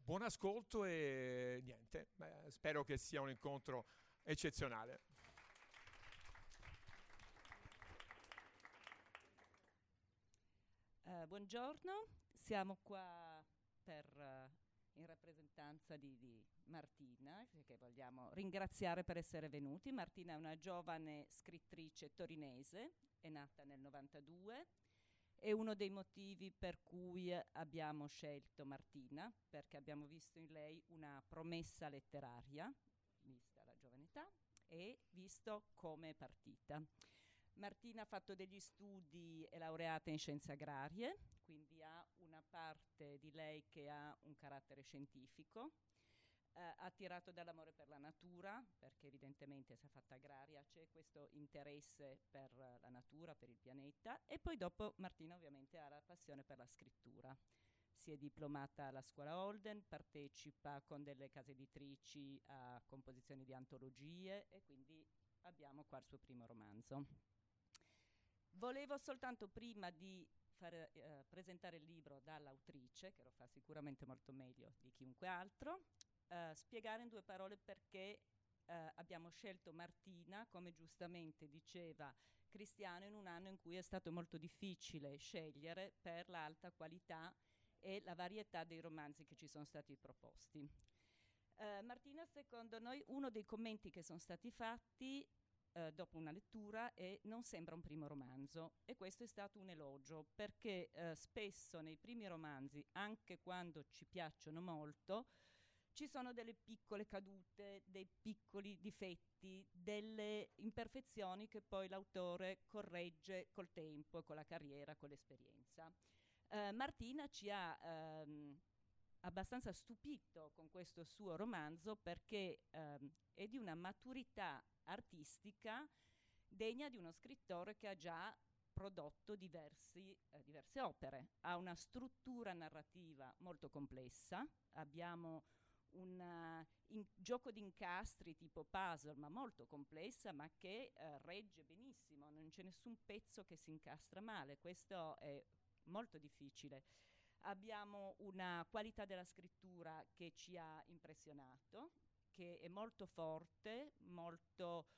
buon ascolto e niente, spero che sia un incontro eccezionale. Buongiorno, siamo qua in rappresentanza di Martina, che vogliamo ringraziare per essere venuti. Martina è una giovane scrittrice torinese, è nata nel 92. È uno dei motivi per cui abbiamo scelto Martina, perché abbiamo visto in lei una promessa letteraria, vista la giovane età, e visto come è partita. Martina ha fatto degli studi, è laureata in scienze agrarie, quindi ha una parte di lei che ha un carattere scientifico, attirato dall'amore per la natura, perché evidentemente si è fatta agraria, c'è questo interesse per la natura, per il pianeta, e poi dopo Martina ovviamente ha la passione per la scrittura. Si è diplomata alla scuola Holden, partecipa con delle case editrici a composizioni di antologie e quindi abbiamo qua il suo primo romanzo. Volevo soltanto, prima di presentare il libro dall'autrice, che lo fa sicuramente molto meglio di chiunque altro, spiegare in 2 parole perché abbiamo scelto Martina, come giustamente diceva Cristiano, in un anno in cui è stato molto difficile scegliere per l'alta qualità e la varietà dei romanzi che ci sono stati proposti. Martina, secondo noi, uno dei commenti che sono stati fatti dopo una lettura e non sembra un primo romanzo, e questo è stato un elogio, perché spesso nei primi romanzi, anche quando ci piacciono molto, ci sono delle piccole cadute, dei piccoli difetti, delle imperfezioni che poi l'autore corregge col tempo, con la carriera, con l'esperienza. Martina ci ha abbastanza stupito con questo suo romanzo, perché è di una maturità artistica degna di uno scrittore che ha già prodotto diverse opere. Ha una struttura narrativa molto complessa, abbiamo un gioco di incastri tipo puzzle, ma molto complessa, ma che regge benissimo, non c'è nessun pezzo che si incastra male, questo è molto difficile. Abbiamo una qualità della scrittura che ci ha impressionato, che è molto forte, molto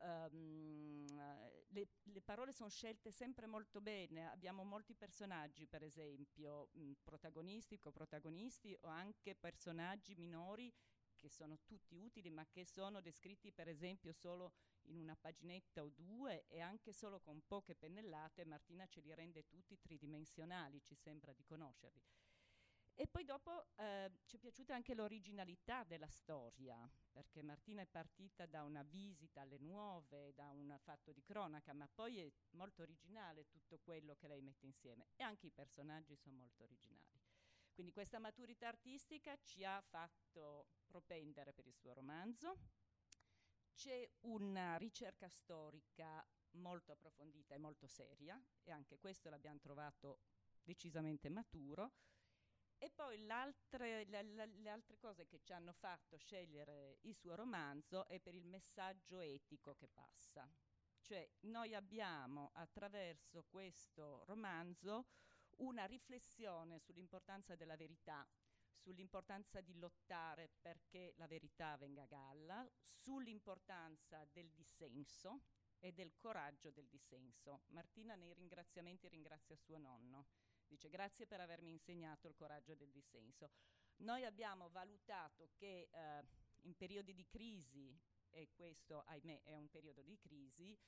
le parole sono scelte sempre molto bene. Abbiamo molti personaggi, per esempio, protagonisti, coprotagonisti, o anche personaggi minori che sono tutti utili, ma che sono descritti per esempio solo in una paginetta o 2, e anche solo con poche pennellate Martina ce li rende tutti tridimensionali, ci sembra di conoscerli. E poi dopo ci è piaciuta anche l'originalità della storia, perché Martina è partita da una visita alle nuove, da un fatto di cronaca, ma poi è molto originale tutto quello che lei mette insieme, e anche i personaggi sono molto originali. Quindi questa maturità artistica ci ha fatto propendere per il suo romanzo. C'è una ricerca storica molto approfondita e molto seria, e anche questo l'abbiamo trovato decisamente maturo. E poi le altre cose che ci hanno fatto scegliere il suo romanzo è per il messaggio etico che passa. Cioè, noi abbiamo attraverso questo romanzo una riflessione sull'importanza della verità, sull'importanza di lottare perché la verità venga a galla, sull'importanza del dissenso e del coraggio del dissenso. Martina nei ringraziamenti ringrazia suo nonno. Dice: grazie per avermi insegnato il coraggio del dissenso. Noi abbiamo valutato che in periodi di crisi, e questo ahimè è un periodo di crisi,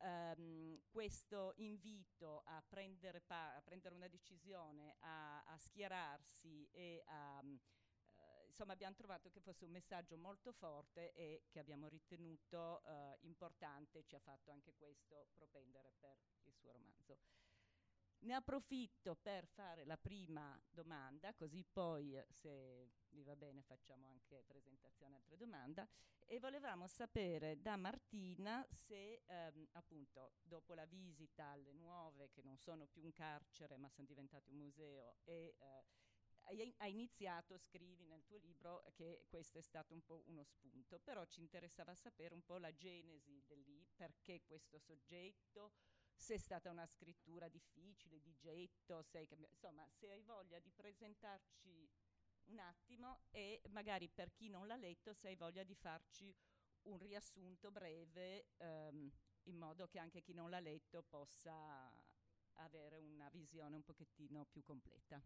questo invito a prendere una decisione, a schierarsi e insomma abbiamo trovato che fosse un messaggio molto forte e che abbiamo ritenuto importante, ci ha fatto anche questo propendere per il suo romanzo. Ne approfitto per fare la prima domanda, così poi, se vi va bene, facciamo anche presentazione altre domande. E volevamo sapere da Martina se, appunto, dopo la visita alle nuove, che non sono più un carcere ma sono diventate un museo, e hai iniziato, scrivi nel tuo libro che questo è stato un po' uno spunto, però ci interessava sapere un po' la genesi del lì, perché questo soggetto, se è stata una scrittura difficile, di getto, insomma, se hai voglia di presentarci un attimo, e magari per chi non l'ha letto, se hai voglia di farci un riassunto breve, in modo che anche chi non l'ha letto possa avere una visione un pochettino più completa.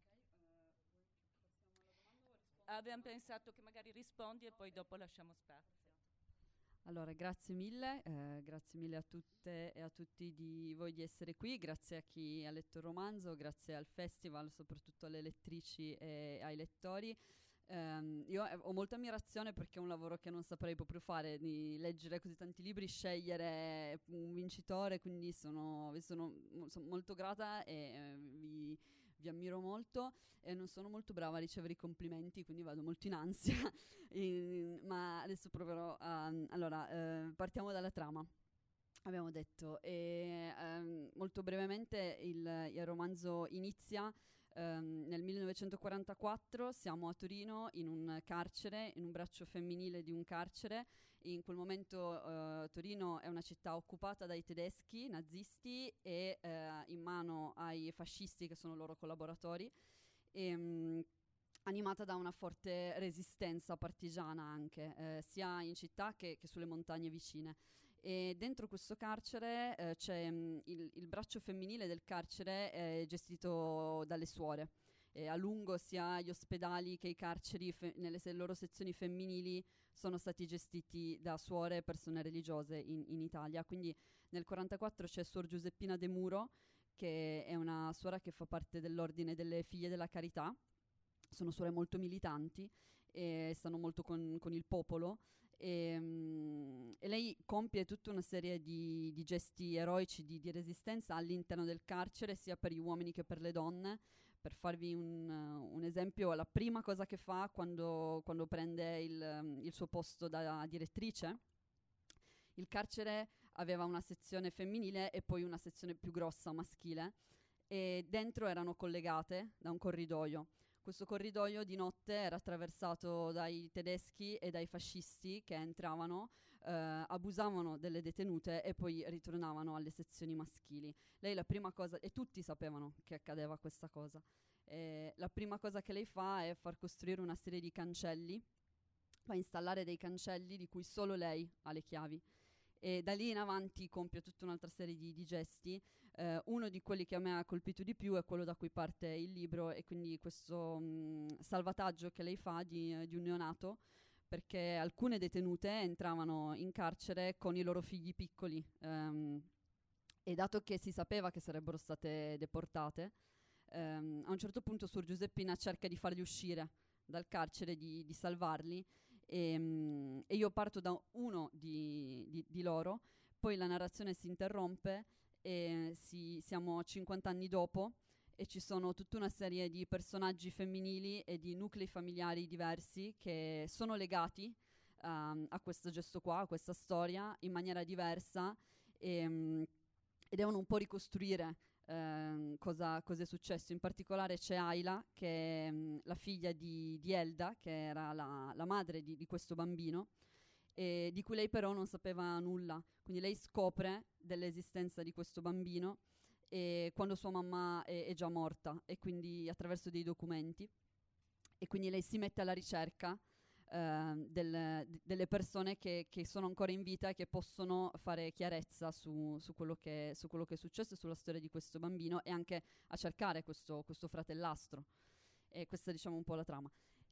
Abbiamo pensato che magari rispondi e poi dopo lasciamo spazio. Allora, grazie mille a tutte e a tutti di voi di essere qui, grazie a chi ha letto il romanzo, grazie al festival, soprattutto alle lettrici e ai lettori. Io ho molta ammirazione perché è un lavoro che non saprei proprio fare, di leggere così tanti libri, scegliere un vincitore, quindi sono molto grata e vi ammiro molto, e non sono molto brava a ricevere i complimenti, quindi vado molto in ansia. Ma adesso proverò a... Allora, partiamo dalla trama. Abbiamo detto, molto brevemente il romanzo inizia nel 1944, siamo a Torino in un carcere, in un braccio femminile di un carcere. In quel momento Torino è una città occupata dai tedeschi nazisti e in mano ai fascisti, che sono loro collaboratori, animata da una forte resistenza partigiana anche, sia in città che sulle montagne vicine. E dentro questo carcere c'è il braccio femminile del carcere, gestito dalle suore. A lungo sia gli ospedali che i carceri nelle loro sezioni femminili sono stati gestiti da suore e persone religiose in Italia. Quindi nel 1944 c'è Suor Giuseppina De Muro, che è una suora che fa parte dell'Ordine delle Figlie della Carità. Sono suore molto militanti e stanno molto con il popolo. E lei compie tutta una serie di gesti eroici di resistenza all'interno del carcere, sia per gli uomini che per le donne. Per farvi un esempio, la prima cosa che fa quando prende il suo posto da direttrice, il carcere aveva una sezione femminile e poi una sezione più grossa maschile, e dentro erano collegate da un corridoio. Questo corridoio di notte era attraversato dai tedeschi e dai fascisti che entravano, abusavano delle detenute e poi ritornavano alle sezioni maschili. Lei la prima cosa, e tutti sapevano che accadeva questa cosa, la prima cosa che lei fa è far costruire una serie di cancelli, fa installare dei cancelli di cui solo lei ha le chiavi. E da lì in avanti compie tutta un'altra serie di gesti. Uno di quelli che a me ha colpito di più è quello da cui parte il libro, e quindi questo salvataggio che lei fa di un neonato, perché alcune detenute entravano in carcere con i loro figli piccoli, e dato che si sapeva che sarebbero state deportate, a un certo punto Suor Giuseppina cerca di farli uscire dal carcere, di salvarli, e io parto da uno di loro, poi la narrazione si interrompe e siamo 50 anni dopo, e ci sono tutta una serie di personaggi femminili e di nuclei familiari diversi che sono legati a questo gesto qua, a questa storia, in maniera diversa, e devono un po' ricostruire cosa è successo. In particolare c'è Ayla, che è la figlia di Elda, che era la madre di questo bambino, e di cui lei però non sapeva nulla. Quindi lei scopre dell'esistenza di questo bambino quando sua mamma è già morta, e quindi attraverso dei documenti, e quindi lei si mette alla ricerca delle persone che sono ancora in vita e che possono fare chiarezza su quello che è successo, sulla storia di questo bambino, e anche a cercare questo fratellastro. E questa è, diciamo, un po' la trama.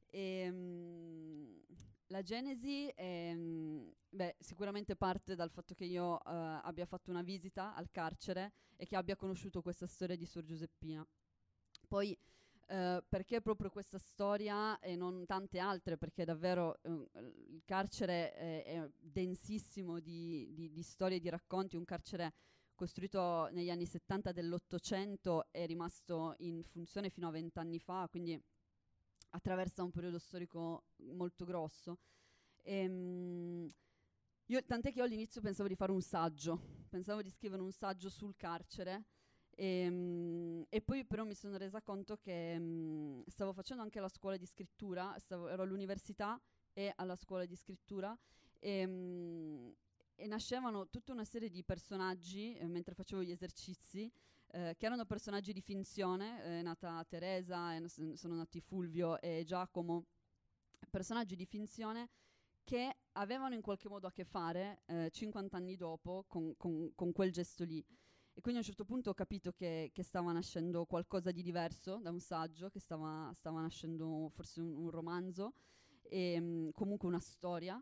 La genesi sicuramente parte dal fatto che io abbia fatto una visita al carcere e che abbia conosciuto questa storia di Suor Giuseppina. Poi perché proprio questa storia e non tante altre, perché davvero il carcere è densissimo di storie e di racconti. Un carcere costruito negli anni 70 dell'800, è rimasto in funzione fino a 20 anni fa, quindi attraversa un periodo storico molto grosso. Tant'è che io all'inizio pensavo di fare un saggio, pensavo di scrivere un saggio sul carcere, e poi però mi sono resa conto che stavo facendo anche la scuola di scrittura, ero all'università e alla scuola di scrittura, e nascevano tutta una serie di personaggi mentre facevo gli esercizi, che erano personaggi di finzione, è nata Teresa, sono nati Fulvio e Giacomo, personaggi di finzione che avevano in qualche modo a che fare 50 anni dopo con quel gesto lì. E quindi a un certo punto ho capito che stava nascendo qualcosa di diverso da un saggio, che stava nascendo forse un romanzo, e comunque una storia.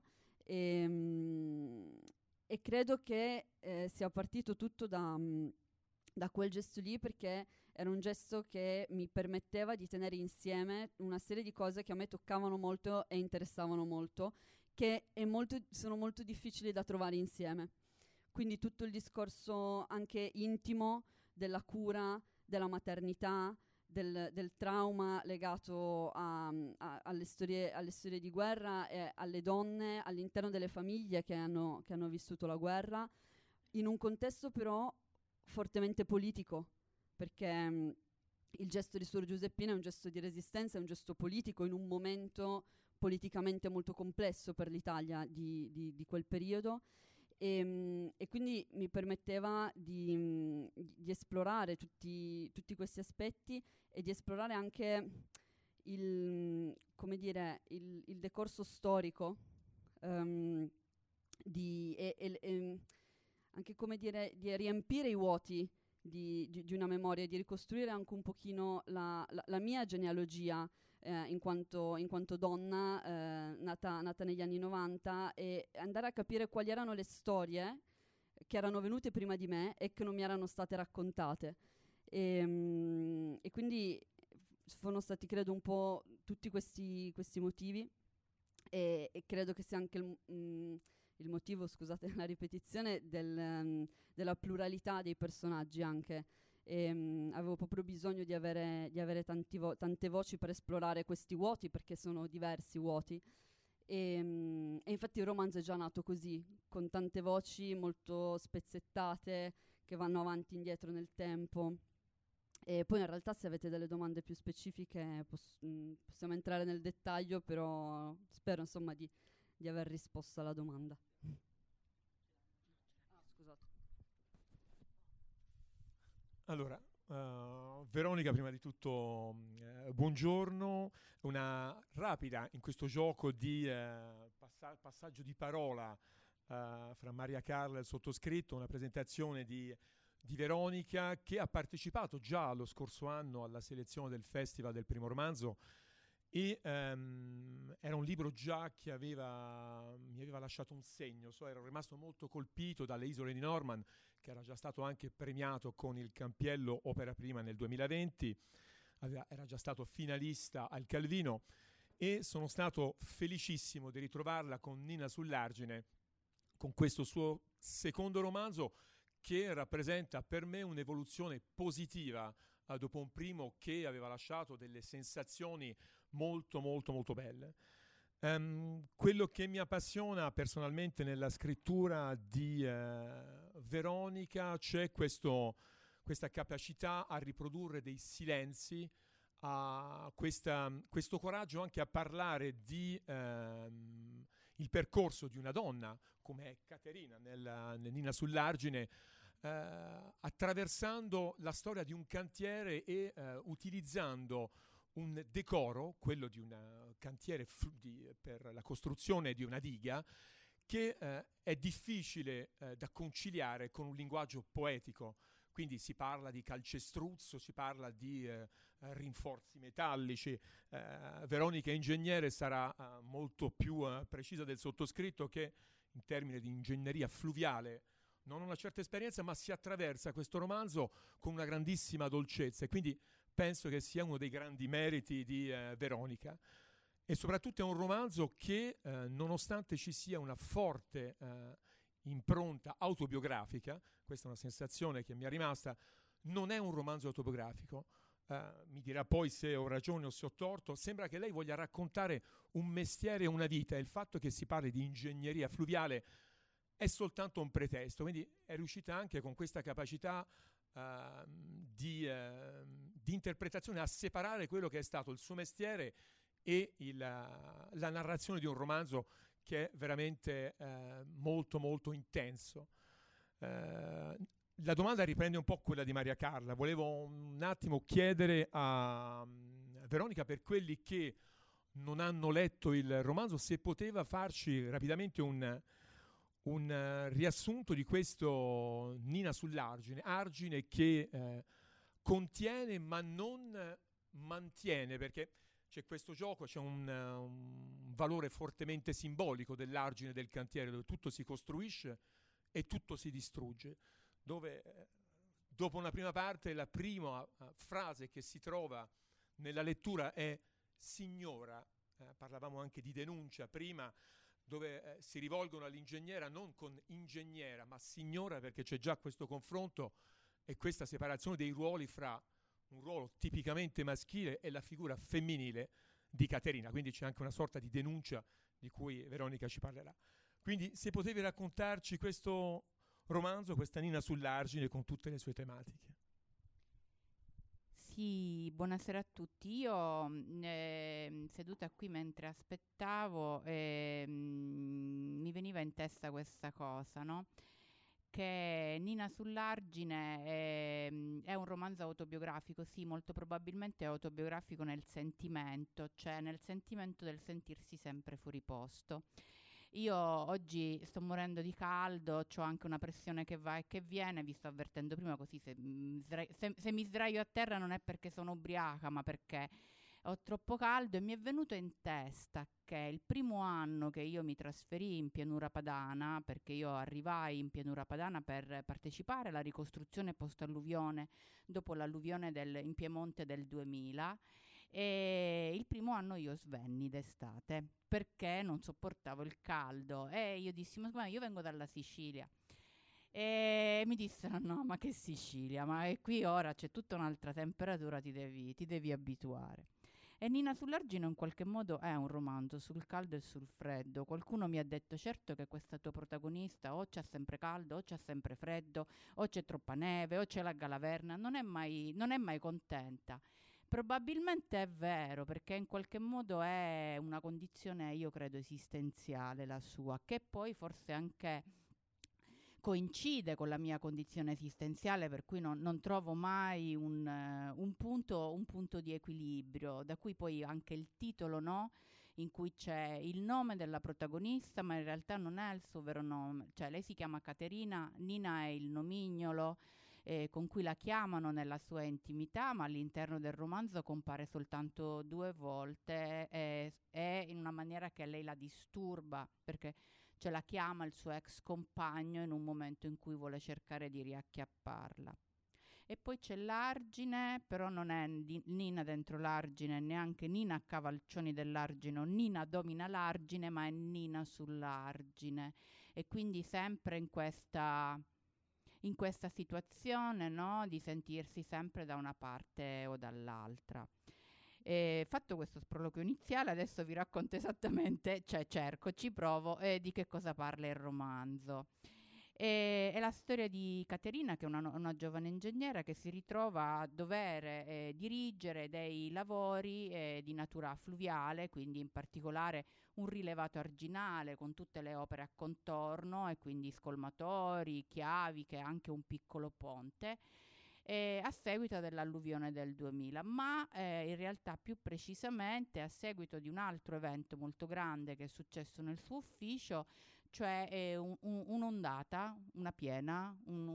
E credo che sia partito tutto da quel gesto lì, perché era un gesto che mi permetteva di tenere insieme una serie di cose che a me toccavano molto e interessavano molto, che sono molto difficili da trovare insieme. Quindi tutto il discorso anche intimo della cura, della maternità, del trauma legato alle storie di guerra e alle donne all'interno delle famiglie che hanno vissuto la guerra, in un contesto però fortemente politico, perché il gesto di Suor Giuseppina è un gesto di resistenza, è un gesto politico in un momento politicamente molto complesso per l'Italia di quel periodo. E quindi mi permetteva di esplorare tutti questi aspetti e di esplorare anche il decorso storico, anche di riempire i vuoti di una memoria, di ricostruire anche un pochino la mia genealogia, in quanto donna nata negli anni 90, e andare a capire quali erano le storie che erano venute prima di me e che non mi erano state raccontate. E quindi sono stati, credo, un po' tutti questi motivi, e credo che sia anche il motivo, scusate la ripetizione, della pluralità dei personaggi anche. Avevo proprio bisogno di avere tante voci per esplorare questi vuoti, perché sono diversi vuoti, e infatti il romanzo è già nato così, con tante voci molto spezzettate che vanno avanti e indietro nel tempo. E poi in realtà, se avete delle domande più specifiche, possiamo entrare nel dettaglio, però spero insomma di aver risposto alla domanda. Scusate. Allora, Veronica, prima di tutto buongiorno. Una rapida, in questo gioco di passaggio di parola fra Maria Carla e il sottoscritto, una presentazione di Veronica, che ha partecipato già lo scorso anno alla selezione del Festival del primo romanzo, e era un libro già che mi aveva lasciato un segno. Ero rimasto molto colpito dalle Isole di Norman, che era già stato anche premiato con il Campiello Opera Prima nel 2020, era già stato finalista al Calvino, e sono stato felicissimo di ritrovarla con Nina sull'Argine, con questo suo secondo romanzo, che rappresenta per me un'evoluzione positiva dopo un primo che aveva lasciato delle sensazioni molto molto molto belle. Quello che mi appassiona personalmente nella scrittura di Veronica, c'è questa capacità a riprodurre dei silenzi, questo coraggio anche a parlare di il percorso di una donna come è Caterina nel Nina sull'Argine, attraversando la storia di un cantiere e utilizzando un decoro, quello di un cantiere per la costruzione di una diga, che è difficile da conciliare con un linguaggio poetico. Quindi si parla di calcestruzzo, si parla di rinforzi metallici. Veronica ingegnere sarà molto più precisa del sottoscritto, che in termini di ingegneria fluviale non ho una certa esperienza, ma si attraversa questo romanzo con una grandissima dolcezza, e quindi penso che sia uno dei grandi meriti di Veronica. E soprattutto è un romanzo che, nonostante ci sia una forte impronta autobiografica, questa è una sensazione che mi è rimasta, non è un romanzo autobiografico. Mi dirà poi se ho ragione o se ho torto. Sembra che lei voglia raccontare un mestiere e una vita, e il fatto che si parli di ingegneria fluviale è soltanto un pretesto. Quindi è riuscita anche con questa capacità di interpretazione a separare quello che è stato il suo mestiere e la narrazione di un romanzo che è veramente molto molto intenso. la domanda riprende un po' quella di Maria Carla. Volevo un attimo chiedere a Veronica, per quelli che non hanno letto il romanzo, se poteva farci rapidamente un riassunto di questo Nina sull'Argine, argine che contiene ma non mantiene, perché c'è questo gioco, c'è un valore fortemente simbolico dell'argine del cantiere, dove tutto si costruisce e tutto si distrugge, dove dopo una prima parte la prima frase che si trova nella lettura è signora, parlavamo anche di denuncia prima, dove si rivolgono all'ingegnera non con ingegnera ma signora, perché c'è già questo confronto e questa separazione dei ruoli fra un ruolo tipicamente maschile e la figura femminile di Caterina, quindi c'è anche una sorta di denuncia di cui Veronica ci parlerà. Quindi se potevi raccontarci questo romanzo, questa Nina sull'Argine con tutte le sue tematiche. Sì, buonasera a tutti. Io seduta qui mentre aspettavo mi veniva in testa questa cosa, no? Che Nina sull'Argine è un romanzo autobiografico, sì, molto probabilmente è autobiografico nel sentimento, cioè nel sentimento del sentirsi sempre fuori posto. Io oggi sto morendo di caldo, ho anche una pressione che va e che viene, vi sto avvertendo prima, così se mi sdraio a terra non è perché sono ubriaca, ma perché ho troppo caldo, e mi è venuto in testa che il primo anno che io mi trasferii in Pianura Padana, perché io arrivai in Pianura Padana per partecipare alla ricostruzione post-alluvione dopo l'alluvione in Piemonte del 2000, e il primo anno io svenni d'estate perché non sopportavo il caldo, e io dissi: ma io vengo dalla Sicilia. E mi dissero: no, ma che Sicilia, ma qui ora c'è tutta un'altra temperatura, ti devi abituare. E Nina sull'Argine in qualche modo è un romanzo sul caldo e sul freddo. Qualcuno mi ha detto: certo che questa tua protagonista o c'ha sempre caldo o c'ha sempre freddo, o c'è troppa neve o c'è la galaverna, non è mai contenta. Probabilmente è vero, perché in qualche modo è una condizione, io credo, esistenziale la sua, che poi forse anche coincide con la mia condizione esistenziale, per cui non trovo mai un punto di equilibrio, da cui poi anche il titolo, no? In cui c'è il nome della protagonista, ma in realtà non è il suo vero nome, cioè lei si chiama Caterina, Nina è il nomignolo con cui la chiamano nella sua intimità, ma all'interno del romanzo compare soltanto 2 volte e in una maniera che lei la disturba, perché ce la chiama il suo ex compagno in un momento in cui vuole cercare di riacchiapparla. E poi c'è l'Argine, però non è Nina dentro l'Argine, neanche Nina a cavalcioni dell'Argine o Nina domina l'Argine, ma è Nina sull'Argine. E quindi sempre in questa situazione, no? Di sentirsi sempre da una parte o dall'altra. Fatto questo sproloquio iniziale, adesso vi racconto esattamente, cioè ci provo, di che cosa parla il romanzo. È la storia di Caterina, che è una giovane ingegnera che si ritrova a dover dirigere dei lavori di natura fluviale, quindi in particolare un rilevato arginale con tutte le opere a contorno, e quindi scolmatori, chiaviche, anche un piccolo ponte, a seguito dell'alluvione del 2000, ma in realtà più precisamente a seguito di un altro evento molto grande che è successo nel suo ufficio, cioè un'ondata, una piena,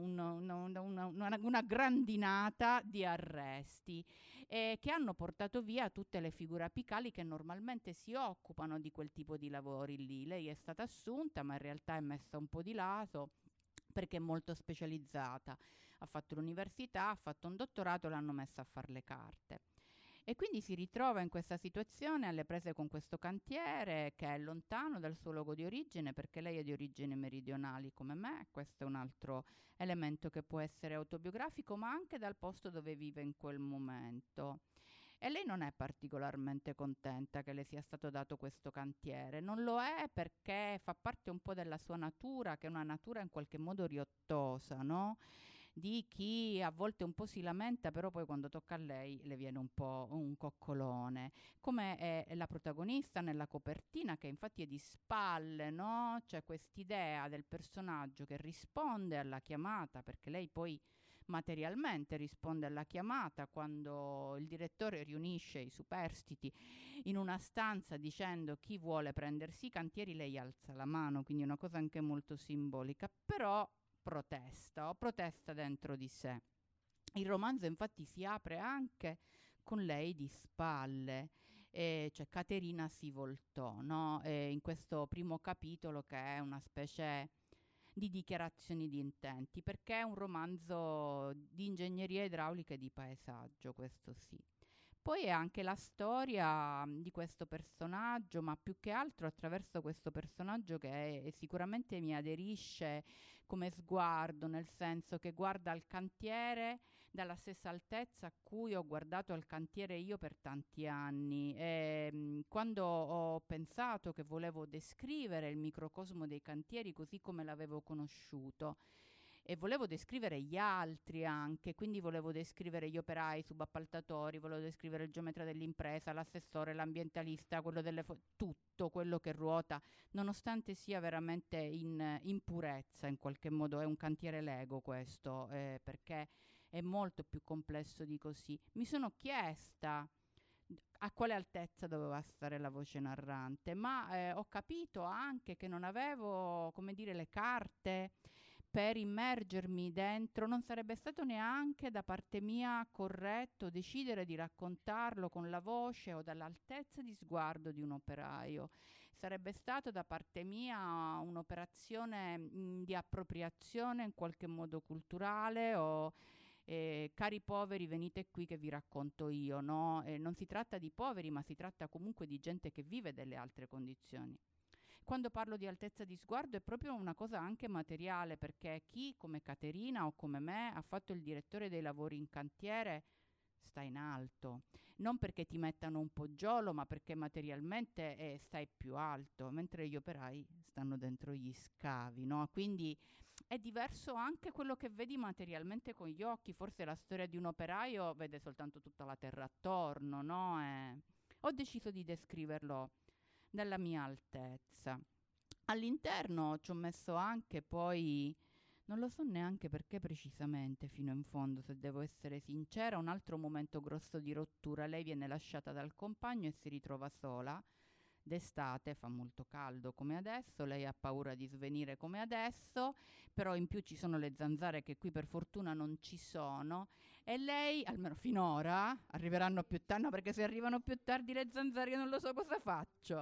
una grandinata di arresti che hanno portato via tutte le figure apicali che normalmente si occupano di quel tipo di lavori lì. Lei è stata assunta, ma in realtà è messa un po' di lato perché è molto specializzata. Ha fatto l'università, ha fatto un dottorato, l'hanno messa a fare le carte. E quindi si ritrova in questa situazione alle prese con questo cantiere che è lontano dal suo luogo di origine, perché lei è di origini meridionali come me. Questo è un altro elemento che può essere autobiografico, ma anche dal posto dove vive in quel momento. E lei non è particolarmente contenta che le sia stato dato questo cantiere. Non lo è perché fa parte un po' della sua natura, che è una natura in qualche modo riottosa, no? di chi a volte un po' si lamenta, però poi quando tocca a lei le viene un po' un coccolone, come è la protagonista nella copertina, che infatti è di spalle, no? C'è quest'idea del personaggio che risponde alla chiamata, perché lei poi materialmente risponde alla chiamata quando il direttore riunisce i superstiti in una stanza dicendo chi vuole prendersi i cantieri, lei alza la mano, quindi è una cosa anche molto simbolica, però protesta dentro di sé. Il romanzo infatti si apre anche con lei di spalle, cioè Caterina si voltò, no? In questo primo capitolo, che è una specie di dichiarazioni di intenti, perché è un romanzo di ingegneria idraulica e di paesaggio, questo sì. Poi è anche la storia di questo personaggio, ma più che altro attraverso questo personaggio che sicuramente mi aderisce come sguardo, nel senso che guarda il cantiere dalla stessa altezza a cui ho guardato al cantiere io per tanti anni. Quando ho pensato che volevo descrivere il microcosmo dei cantieri così come l'avevo conosciuto, e volevo descrivere gli altri anche, quindi volevo descrivere gli operai, i subappaltatori, volevo descrivere il geometra dell'impresa, l'assessore, l'ambientalista, quello tutto quello che ruota, nonostante sia veramente in purezza, in qualche modo è un cantiere Lego questo, perché è molto più complesso di così. Mi sono chiesta a quale altezza doveva stare la voce narrante, ma ho capito anche che non avevo, come dire, le carte per immergermi dentro. Non sarebbe stato neanche da parte mia corretto decidere di raccontarlo con la voce o dall'altezza di sguardo di un operaio. Sarebbe stato da parte mia un'operazione di appropriazione in qualche modo culturale, o cari poveri venite qui che vi racconto io, no? Non si tratta di poveri, ma si tratta comunque di gente che vive delle altre condizioni. Quando parlo di altezza di sguardo è proprio una cosa anche materiale, perché chi come Caterina o come me ha fatto il direttore dei lavori in cantiere sta in alto, non perché ti mettano un poggiolo, ma perché materialmente stai più alto, mentre gli operai stanno dentro gli scavi, no? Quindi è diverso anche quello che vedi materialmente con gli occhi. Forse la storia di un operaio vede soltanto tutta la terra attorno, no? Ho deciso di descriverlo dalla mia altezza. All'interno ci ho messo anche poi, non lo so neanche perché precisamente fino in fondo, se devo essere sincera, un altro momento grosso di rottura. Lei viene lasciata dal compagno e si ritrova sola. D'estate fa molto caldo come adesso, lei ha paura di svenire come adesso, però in più ci sono le zanzare che qui per fortuna non ci sono, e lei, almeno finora, arriveranno più tardi, no, perché se arrivano più tardi le zanzare io non lo so cosa faccio,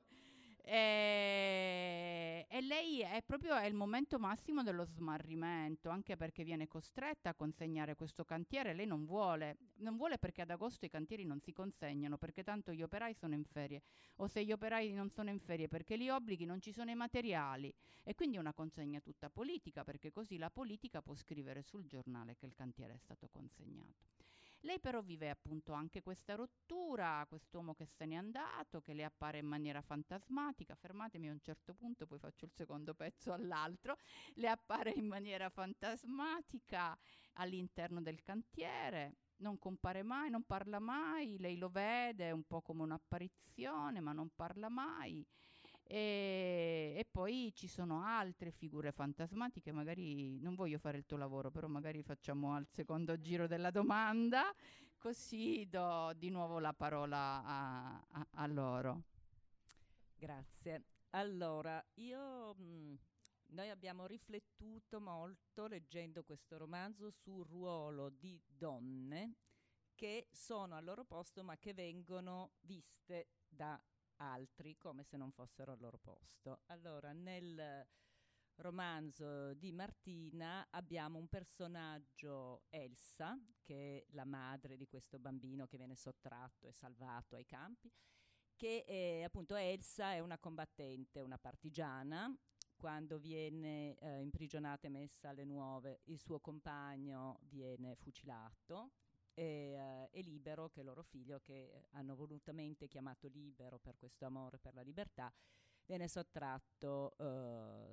E lei è proprio il momento massimo dello smarrimento, anche perché viene costretta a consegnare questo cantiere. Lei non vuole perché ad agosto i cantieri non si consegnano, perché tanto gli operai sono in ferie, o se gli operai non sono in ferie perché li obblighi, non ci sono i materiali, e quindi è una consegna tutta politica, perché così la politica può scrivere sul giornale che il cantiere è stato consegnato. Lei però vive appunto anche questa rottura, quest'uomo che se n'è andato, che le appare in maniera fantasmatica. Fermatemi a un certo punto, poi faccio il secondo pezzo all'altro. Le appare in maniera fantasmatica all'interno del cantiere, non compare mai, non parla mai, lei lo vede un po' come un'apparizione, ma non parla mai. E poi ci sono altre figure fantasmatiche. Magari non voglio fare il tuo lavoro, però magari facciamo al secondo giro della domanda, così do di nuovo la parola a loro. Grazie. Allora, noi abbiamo riflettuto molto leggendo questo romanzo sul ruolo di donne che sono al loro posto ma che vengono viste da altri come se non fossero al loro posto. Allora, nel romanzo di Martina abbiamo un personaggio, Elsa, che è la madre di questo bambino che viene sottratto e salvato ai campi, che appunto Elsa è una combattente, una partigiana. Quando viene imprigionata e messa alle nuove, il suo compagno viene fucilato, e Libero, che è loro figlio, che hanno volutamente chiamato Libero per questo amore per la libertà, viene sottratto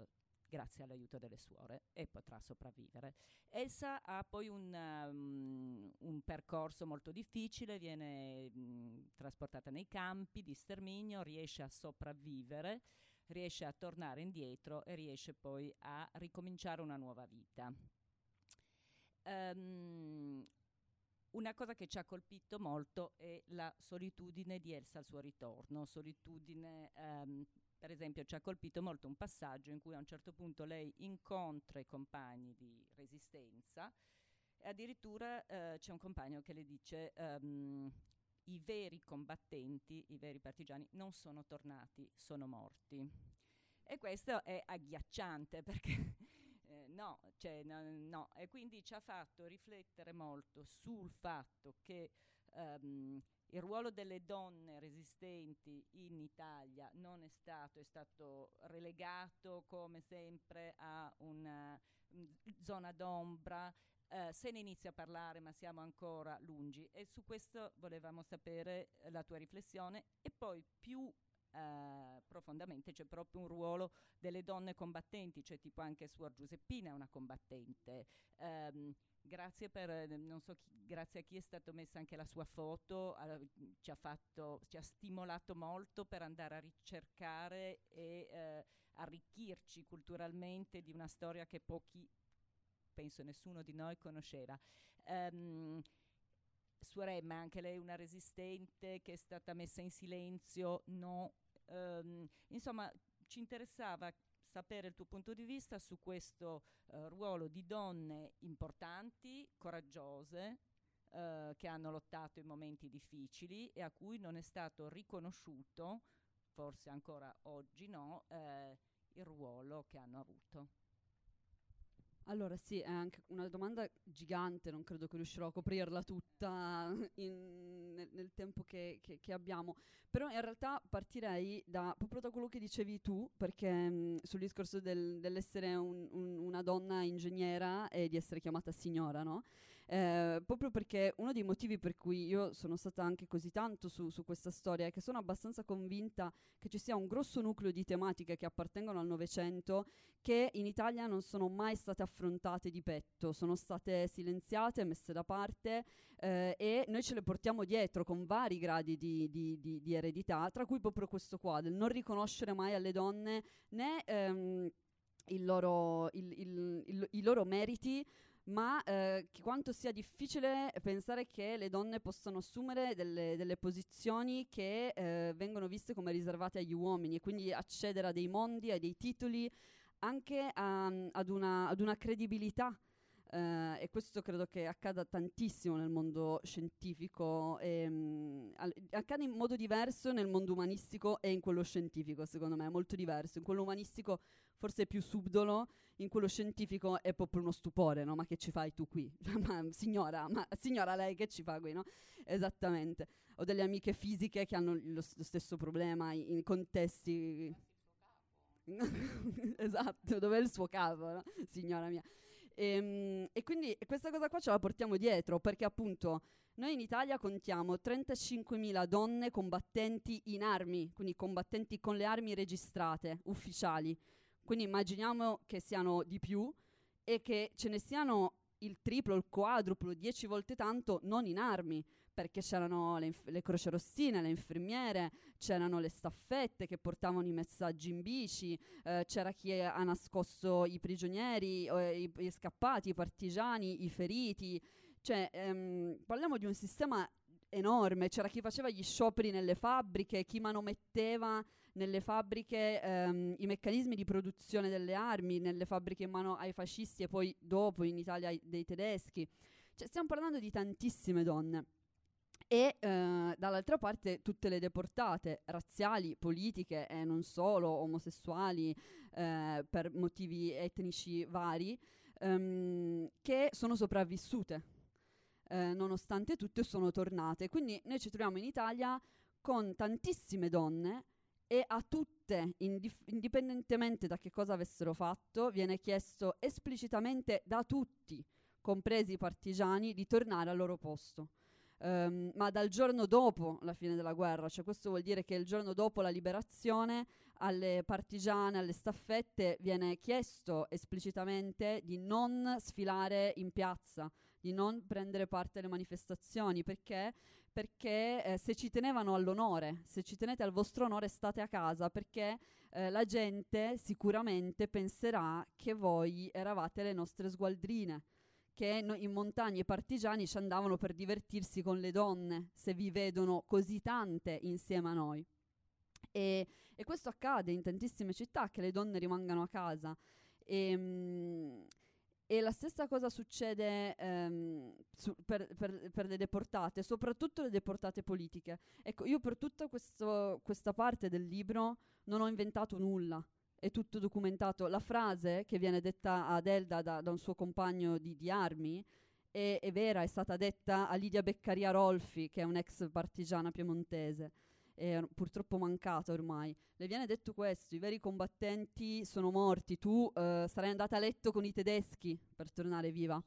grazie all'aiuto delle suore, e potrà sopravvivere. Elsa ha poi un percorso molto difficile, viene trasportata nei campi di sterminio, riesce a sopravvivere, riesce a tornare indietro e riesce poi a ricominciare una nuova vita. Una cosa che ci ha colpito molto è la solitudine di Elsa al suo ritorno. Solitudine, per esempio, ci ha colpito molto un passaggio in cui a un certo punto lei incontra i compagni di resistenza e addirittura c'è un compagno che le dice i veri combattenti, i veri partigiani non sono tornati, sono morti. E questo è agghiacciante perché no, e quindi ci ha fatto riflettere molto sul fatto che il ruolo delle donne resistenti in Italia non è stato relegato come sempre a una zona d'ombra. Se ne inizia a parlare ma siamo ancora lungi, e su questo volevamo sapere la tua riflessione. E poi più profondamente c'è proprio un ruolo delle donne combattenti, cioè tipo anche Suor Giuseppina è una combattente. Grazie grazie a chi è stato messa anche la sua foto, ci ha stimolato molto per andare a ricercare e arricchirci culturalmente di una storia che pochi, penso nessuno di noi, conosceva. Suor Emma, anche lei una resistente che è stata messa in silenzio, no? Insomma, ci interessava sapere il tuo punto di vista su questo ruolo di donne importanti, coraggiose, che hanno lottato in momenti difficili e a cui non è stato riconosciuto, forse ancora oggi no, il ruolo che hanno avuto. Allora sì, è anche una domanda gigante, non credo che riuscirò a coprirla tutta nel tempo che abbiamo, però in realtà partirei proprio da quello che dicevi tu, perché sul discorso dell'essere una donna ingegnera e di essere chiamata signora, no? Proprio perché uno dei motivi per cui io sono stata anche così tanto su questa storia è che sono abbastanza convinta che ci sia un grosso nucleo di tematiche che appartengono al Novecento che in Italia non sono mai state affrontate di petto, sono state silenziate, messe da parte, e noi ce le portiamo dietro con vari gradi di eredità, tra cui proprio questo qua, del non riconoscere mai alle donne né i loro meriti, ma quanto sia difficile pensare che le donne possano assumere delle posizioni che vengono viste come riservate agli uomini, e quindi accedere a dei mondi, a dei titoli, anche ad una credibilità. E questo credo che accada tantissimo nel mondo scientifico, accade in modo diverso nel mondo umanistico e in quello scientifico, secondo me è molto diverso. In quello umanistico forse è più subdolo, in quello scientifico è proprio uno stupore, no? Ma che ci fai tu qui? ma signora lei che ci fa qui, no? Esattamente. Ho delle amiche fisiche che hanno lo stesso problema in contesti... Esatto, dov'è il suo capo, no? Signora mia. E quindi questa cosa qua ce la portiamo dietro, perché appunto noi in Italia contiamo 35.000 donne combattenti in armi, quindi combattenti con le armi registrate, ufficiali. Quindi immaginiamo che siano di più e che ce ne siano il triplo, il quadruplo, 10 volte tanto non in armi, perché c'erano le crocerossine, le infermiere, c'erano le staffette che portavano i messaggi in bici, c'era chi ha nascosto i prigionieri, i scappati, i partigiani, i feriti. Cioè, parliamo di un sistema enorme. C'era chi faceva gli scioperi nelle fabbriche, chi manometteva nelle fabbriche i meccanismi di produzione delle armi, nelle fabbriche in mano ai fascisti e poi dopo in Italia dei tedeschi. Cioè, stiamo parlando di tantissime donne. E dall'altra parte tutte le deportate razziali, politiche e non solo, omosessuali, per motivi etnici vari, che sono sopravvissute, nonostante tutto sono tornate. Quindi noi ci troviamo in Italia con tantissime donne e a tutte, indipendentemente da che cosa avessero fatto, viene chiesto esplicitamente da tutti, compresi i partigiani, di tornare al loro posto. ma dal giorno dopo la fine della guerra, cioè questo vuol dire che il giorno dopo la liberazione alle partigiane, alle staffette viene chiesto esplicitamente di non sfilare in piazza, di non prendere parte alle manifestazioni, perché se ci tenevano all'onore, se ci tenete al vostro onore state a casa, perché la gente sicuramente penserà che voi eravate le nostre sgualdrine, che in montagna i partigiani ci andavano per divertirsi con le donne, se vi vedono così tante insieme a noi. E questo accade in tantissime città, che le donne rimangano a casa. E la stessa cosa succede per le deportate, soprattutto le deportate politiche. Ecco, io per tutta questa parte del libro non ho inventato nulla, è tutto documentato. La frase che viene detta ad Elda da un suo compagno di armi è vera, è stata detta a Lidia Beccaria Rolfi, che è un'ex partigiana piemontese, è purtroppo mancata ormai. Le viene detto questo: i veri combattenti sono morti, tu sarai andata a letto con i tedeschi per tornare viva.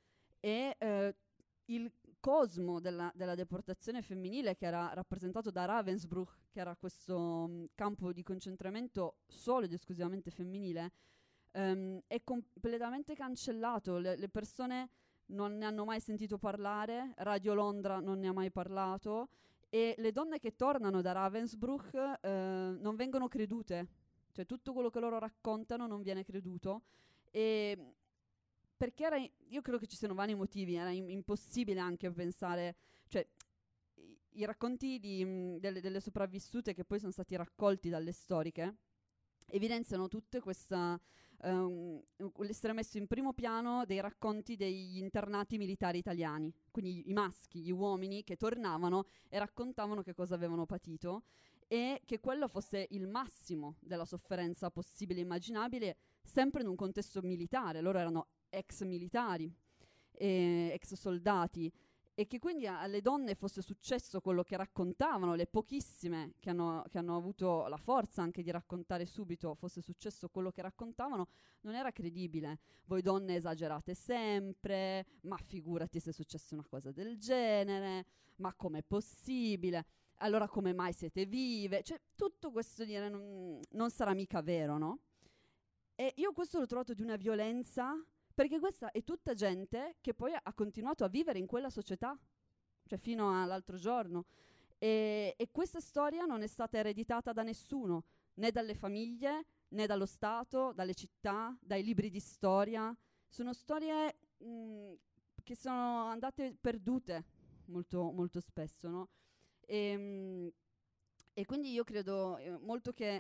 E il cosmo della deportazione femminile, che era rappresentato da Ravensbrück, che era questo campo di concentramento solo ed esclusivamente femminile, è completamente cancellato. Le persone non ne hanno mai sentito parlare, Radio Londra non ne ha mai parlato, e le donne che tornano da Ravensbrück non vengono credute, cioè tutto quello che loro raccontano non viene creduto, e perché io credo che ci siano vari motivi, era impossibile anche pensare, cioè i racconti delle sopravvissute che poi sono stati raccolti dalle storiche evidenziano tutte questa l'essere messo in primo piano dei racconti degli internati militari italiani, quindi i maschi, gli uomini che tornavano e raccontavano che cosa avevano patito, e che quello fosse il massimo della sofferenza possibile e immaginabile, sempre in un contesto militare. Loro erano ex militari, ex soldati, e che quindi alle donne fosse successo quello che raccontavano, le pochissime che hanno avuto la forza anche di raccontare subito, fosse successo quello che raccontavano, non era credibile. Voi donne esagerate sempre, ma figurati se è successa una cosa del genere, ma com'è possibile? Allora come mai siete vive? Cioè tutto questo dire non sarà mica vero, no? E io questo l'ho trovato di una violenza, perché questa è tutta gente che poi ha continuato a vivere in quella società, cioè fino all'altro giorno. E questa storia non è stata ereditata da nessuno, né dalle famiglie, né dallo Stato, dalle città, dai libri di storia. Sono storie che sono andate perdute molto, molto spesso, no? E quindi io credo molto che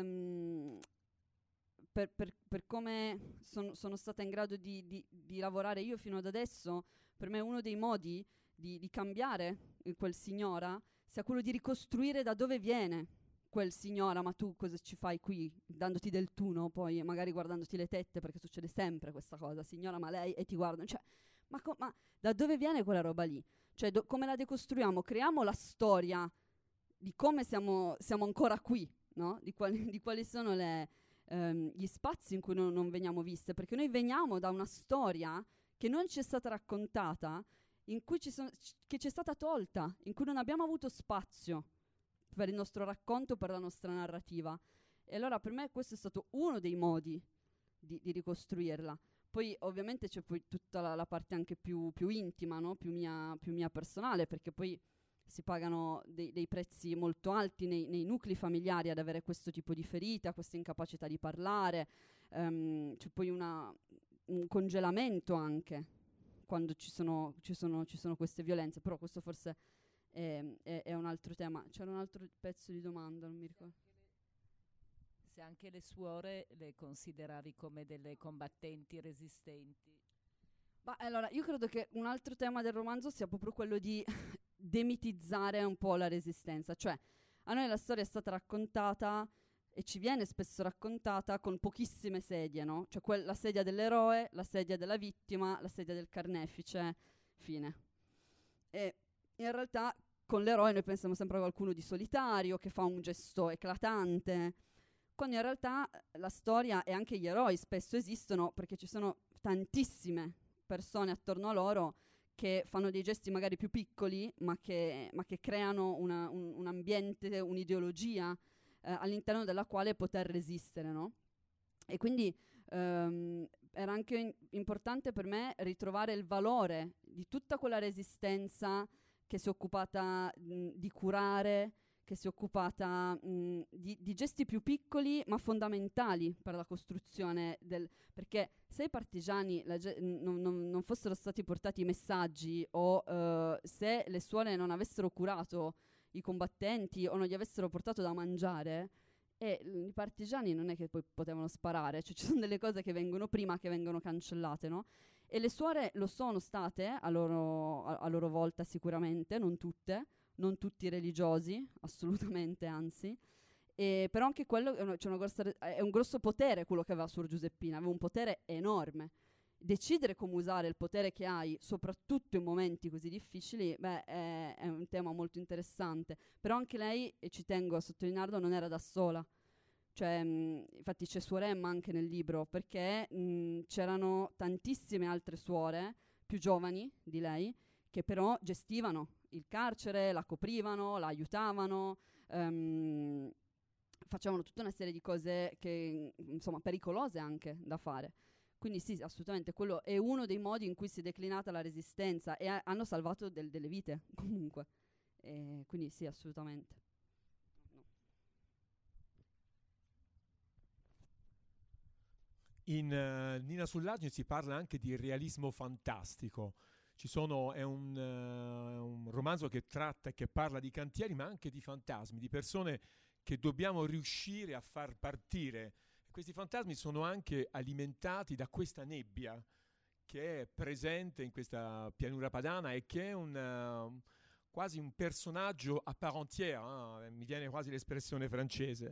per come sono stata in grado di lavorare io fino ad adesso, per me uno dei modi di cambiare quel signora sia quello di ricostruire da dove viene quel signora. Ma tu cosa ci fai qui? Dandoti del tu, no? Poi magari guardandoti le tette, perché succede sempre questa cosa, signora, ma lei, e ti guardano, cioè, ma da dove viene quella roba lì? Cioè come la decostruiamo? Creiamo la storia di come siamo ancora qui, no? Di quali sono gli spazi in cui non veniamo viste, perché noi veniamo da una storia che non ci è stata raccontata, in cui che ci è stata tolta, in cui non abbiamo avuto spazio per il nostro racconto, per la nostra narrativa. E allora per me questo è stato uno dei modi di ricostruirla. Poi ovviamente c'è poi tutta la parte anche più intima, no? più mia personale, perché poi si pagano dei prezzi molto alti nei nuclei familiari ad avere questo tipo di ferita, questa incapacità di parlare, c'è poi un congelamento anche quando ci sono queste violenze, però questo forse è un altro tema. C'era un altro pezzo di domanda, non mi ricordo. Se anche le suore le consideravi come delle combattenti resistenti. Ma allora, io credo che un altro tema del romanzo sia proprio quello di demitizzare un po' la resistenza. Cioè, a noi la storia è stata raccontata, e ci viene spesso raccontata, con pochissime sedie, no? Cioè la sedia dell'eroe, la sedia della vittima, la sedia del carnefice, fine. E in realtà con l'eroe noi pensiamo sempre a qualcuno di solitario, che fa un gesto eclatante, quando in realtà la storia e anche gli eroi spesso esistono perché ci sono tantissime persone attorno a loro che fanno dei gesti magari più piccoli, ma che creano un ambiente, un'ideologia all'interno della quale poter resistere, no? E quindi era anche importante per me ritrovare il valore di tutta quella resistenza che si è occupata di curare, che si è occupata di gesti più piccoli ma fondamentali per la costruzione perché se i partigiani non fossero stati portati i messaggi o se le suore non avessero curato i combattenti o non gli avessero portato da mangiare, i partigiani non è che poi potevano sparare, cioè ci sono delle cose che vengono prima che vengono cancellate, no? E le suore lo sono state a loro volta sicuramente, non tutte, non tutti i religiosi, assolutamente, anzi. Però anche quello è un grosso potere quello che aveva Suor Giuseppina, aveva un potere enorme. Decidere come usare il potere che hai, soprattutto in momenti così difficili, è un tema molto interessante. Però anche lei, e ci tengo a sottolinearlo, non era da sola. Cioè, infatti c'è Suor Emma anche nel libro, perché c'erano tantissime altre suore, più giovani di lei, che però gestivano il carcere, la coprivano, la aiutavano, facevano tutta una serie di cose che, insomma, pericolose anche da fare. Quindi sì, assolutamente, quello è uno dei modi in cui si è declinata la resistenza e hanno salvato delle vite, comunque. Quindi sì, assolutamente. In Nina Sull'Argine si parla anche di realismo fantastico. È un romanzo che tratta e che parla di cantieri, ma anche di fantasmi, di persone che dobbiamo riuscire a far partire. Questi fantasmi sono anche alimentati da questa nebbia che è presente in questa pianura padana e che è quasi un personaggio à part entière, mi viene quasi l'espressione francese.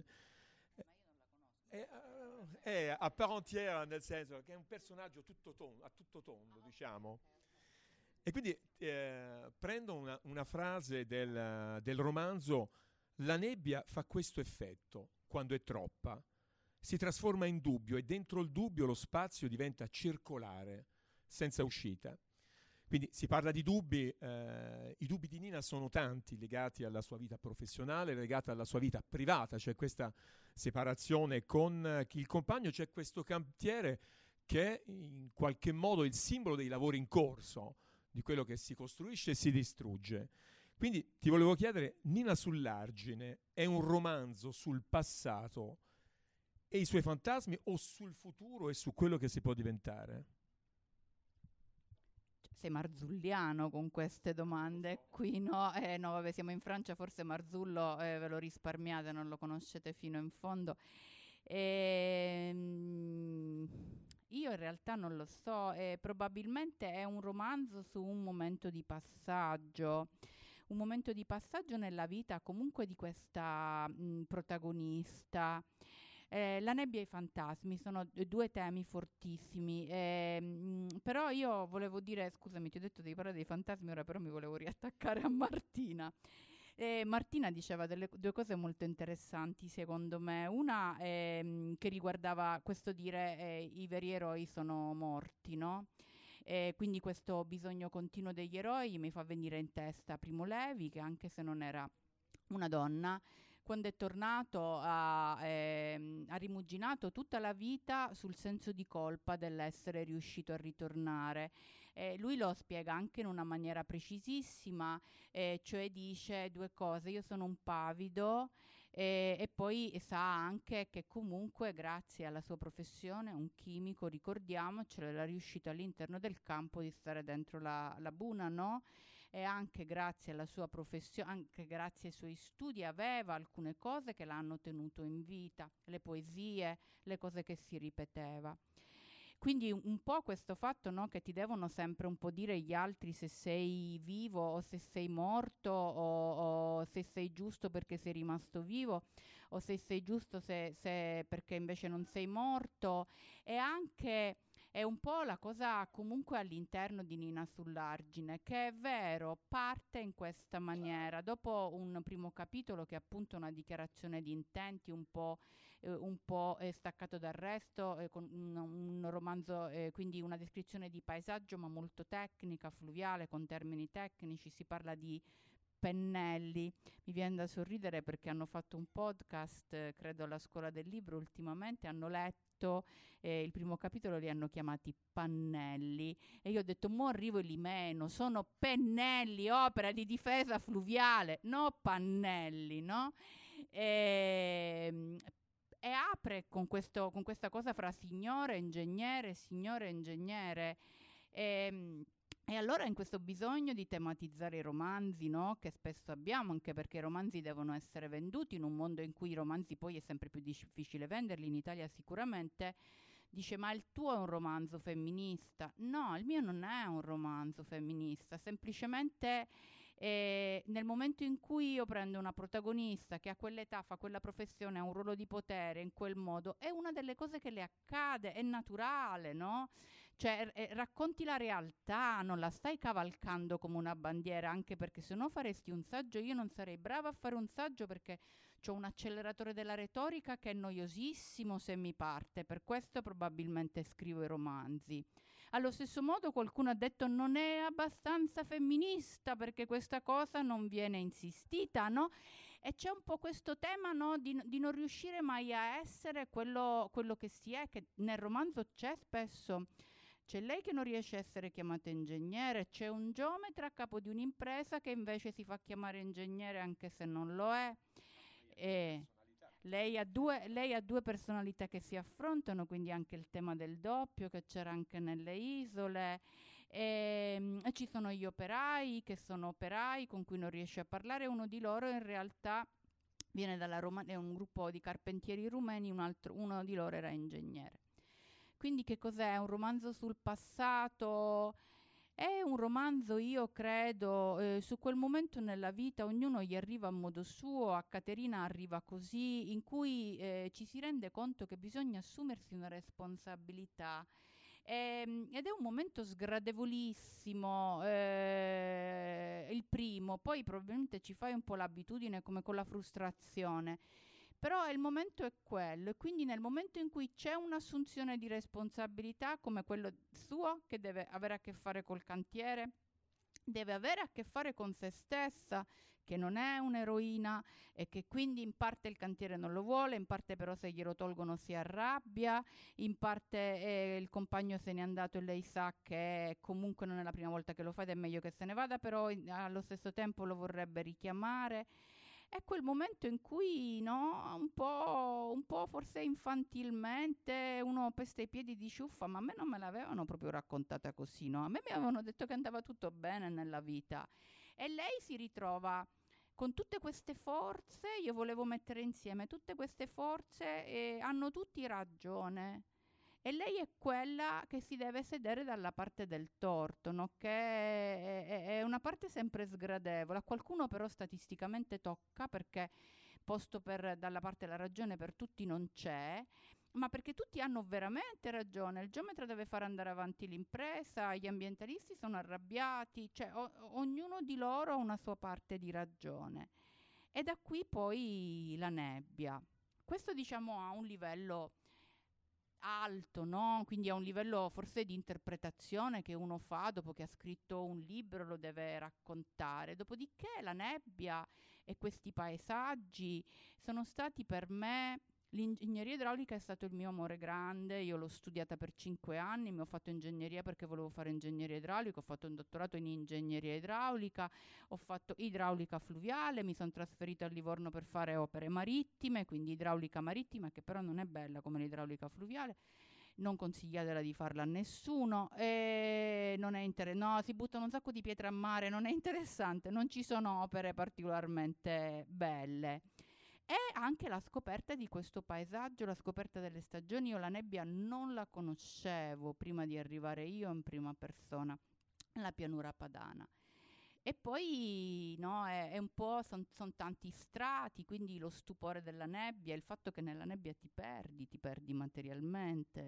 È a part entière, nel senso che è un personaggio a tutto tondo, diciamo. E quindi prendo una frase del romanzo: la nebbia fa questo effetto quando è troppa. Si trasforma in dubbio e dentro il dubbio lo spazio diventa circolare, senza uscita. Quindi si parla di dubbi, i dubbi di Nina sono tanti, legati alla sua vita professionale, legati alla sua vita privata, c'è questa separazione con il compagno, c'è questo cantiere che è in qualche modo il simbolo dei lavori in corso, di quello che si costruisce e si distrugge. Quindi ti volevo chiedere, Nina Sull'Argine è un romanzo sul passato e i suoi fantasmi o sul futuro e su quello che si può diventare? Sei marzulliano con queste domande qui, no? No, vabbè, siamo in Francia, forse Marzullo ve lo risparmiate, non lo conoscete fino in fondo. Io in realtà non lo so, probabilmente è un romanzo su un momento di passaggio nella vita comunque di questa protagonista. La nebbia e i fantasmi sono due temi fortissimi, però io volevo dire, scusami, ti ho detto di parlare dei fantasmi, ora però mi volevo riattaccare a Martina. Martina diceva due cose molto interessanti secondo me, una che riguardava questo dire i veri eroi sono morti, no? Quindi questo bisogno continuo degli eroi mi fa venire in testa Primo Levi, che anche se non era una donna, quando è tornato ha rimuginato tutta la vita sul senso di colpa dell'essere riuscito a ritornare. Lui lo spiega anche in una maniera precisissima, cioè dice due cose: io sono un pavido, e poi sa anche che comunque grazie alla sua professione, un chimico, ricordiamocelo, era riuscito all'interno del campo di stare dentro la buna, no? E anche grazie alla sua professione, anche grazie ai suoi studi, aveva alcune cose che l'hanno tenuto in vita, le poesie, le cose che si ripeteva. Quindi un po' questo fatto, no, che ti devono sempre un po' dire gli altri se sei vivo o se sei morto o se sei giusto perché sei rimasto vivo o se sei giusto se perché invece non sei morto, e anche è un po' la cosa comunque all'interno di Nina Sull'Argine, che è vero, parte in questa maniera, dopo un primo capitolo che è appunto una dichiarazione di intenti un po' un po' staccato dal resto, con un romanzo, quindi una descrizione di paesaggio ma molto tecnica, fluviale, con termini tecnici. Si parla di pennelli. Mi viene da sorridere perché hanno fatto un podcast, credo alla Scuola del Libro ultimamente, hanno letto il primo capitolo, li hanno chiamati pannelli e io ho detto mo arrivo e li meno, sono pennelli, opera di difesa fluviale, no pannelli, no? E apre con questa cosa fra signore e ingegnere. E allora in questo bisogno di tematizzare i romanzi, no? Che spesso abbiamo, anche perché i romanzi devono essere venduti in un mondo in cui i romanzi poi è sempre più difficile venderli, in Italia sicuramente, dice ma il tuo è un romanzo femminista? No, il mio non è un romanzo femminista, semplicemente nel momento in cui io prendo una protagonista che a quell'età fa quella professione, ha un ruolo di potere in quel modo, è una delle cose che le accade, è naturale, no? Cioè racconti la realtà, non la stai cavalcando come una bandiera, anche perché se no faresti un saggio, io non sarei brava a fare un saggio perché c'ho un acceleratore della retorica che è noiosissimo se mi parte, per questo probabilmente scrivo i romanzi. Allo stesso modo qualcuno ha detto non è abbastanza femminista perché questa cosa non viene insistita, no? E c'è un po' questo tema, no, di non riuscire mai a essere quello che si è, che nel romanzo c'è spesso. C'è lei che non riesce a essere chiamata ingegnere, c'è un geometra a capo di un'impresa che invece si fa chiamare ingegnere anche se non lo è. E lei ha due personalità che si affrontano, quindi anche il tema del doppio che c'era anche nelle isole. E ci sono gli operai che sono operai con cui non riesce a parlare, uno di loro in realtà viene dalla Romania, è un gruppo di carpentieri rumeni, uno di loro era ingegnere. Quindi che cos'è? Un romanzo sul passato? È un romanzo, io credo, su quel momento nella vita, ognuno gli arriva a modo suo, a Caterina arriva così, in cui ci si rende conto che bisogna assumersi una responsabilità. Ed è un momento sgradevolissimo, il primo, poi probabilmente ci fai un po' l'abitudine come con la frustrazione. Però il momento è quello, e quindi nel momento in cui c'è un'assunzione di responsabilità come quello suo, che deve avere a che fare col cantiere, deve avere a che fare con se stessa, che non è un'eroina e che quindi in parte il cantiere non lo vuole, in parte però se glielo tolgono si arrabbia, in parte il compagno se n'è andato e lei sa che comunque non è la prima volta che lo fa ed è meglio che se ne vada, però allo stesso tempo lo vorrebbe richiamare. È quel momento in cui, no, un po' forse infantilmente uno pesta i piedi di ciuffa, ma a me non me l'avevano proprio raccontata così, no? A me mi avevano detto che andava tutto bene nella vita. E lei si ritrova con tutte queste forze, io volevo mettere insieme tutte queste forze e hanno tutti ragione. E lei è quella che si deve sedere dalla parte del torto, no? Che è una parte sempre sgradevole. A qualcuno però statisticamente tocca perché posto dalla parte della ragione per tutti non c'è, ma perché tutti hanno veramente ragione. Il geometra deve far andare avanti l'impresa, gli ambientalisti sono arrabbiati, cioè ognuno di loro ha una sua parte di ragione. E da qui poi la nebbia. Questo diciamo ha un livello alto, no? Quindi a un livello forse di interpretazione che uno fa dopo che ha scritto un libro, lo deve raccontare. Dopodiché la nebbia e questi paesaggi sono stati per me. L'ingegneria idraulica è stato il mio amore grande, io l'ho studiata per 5 anni, mi ho fatto ingegneria perché volevo fare ingegneria idraulica, ho fatto un dottorato in ingegneria idraulica, ho fatto idraulica fluviale, mi sono trasferita a Livorno per fare opere marittime, quindi idraulica marittima, che però non è bella come l'idraulica fluviale, non consigliatela di farla a nessuno, non è no, si buttano un sacco di pietre a mare, non è interessante, non ci sono opere particolarmente belle. E anche la scoperta di questo paesaggio, la scoperta delle stagioni. Io la nebbia non la conoscevo prima di arrivare io in prima persona alla pianura padana. E poi no, è un po', sono tanti strati, quindi lo stupore della nebbia, il fatto che nella nebbia ti perdi materialmente,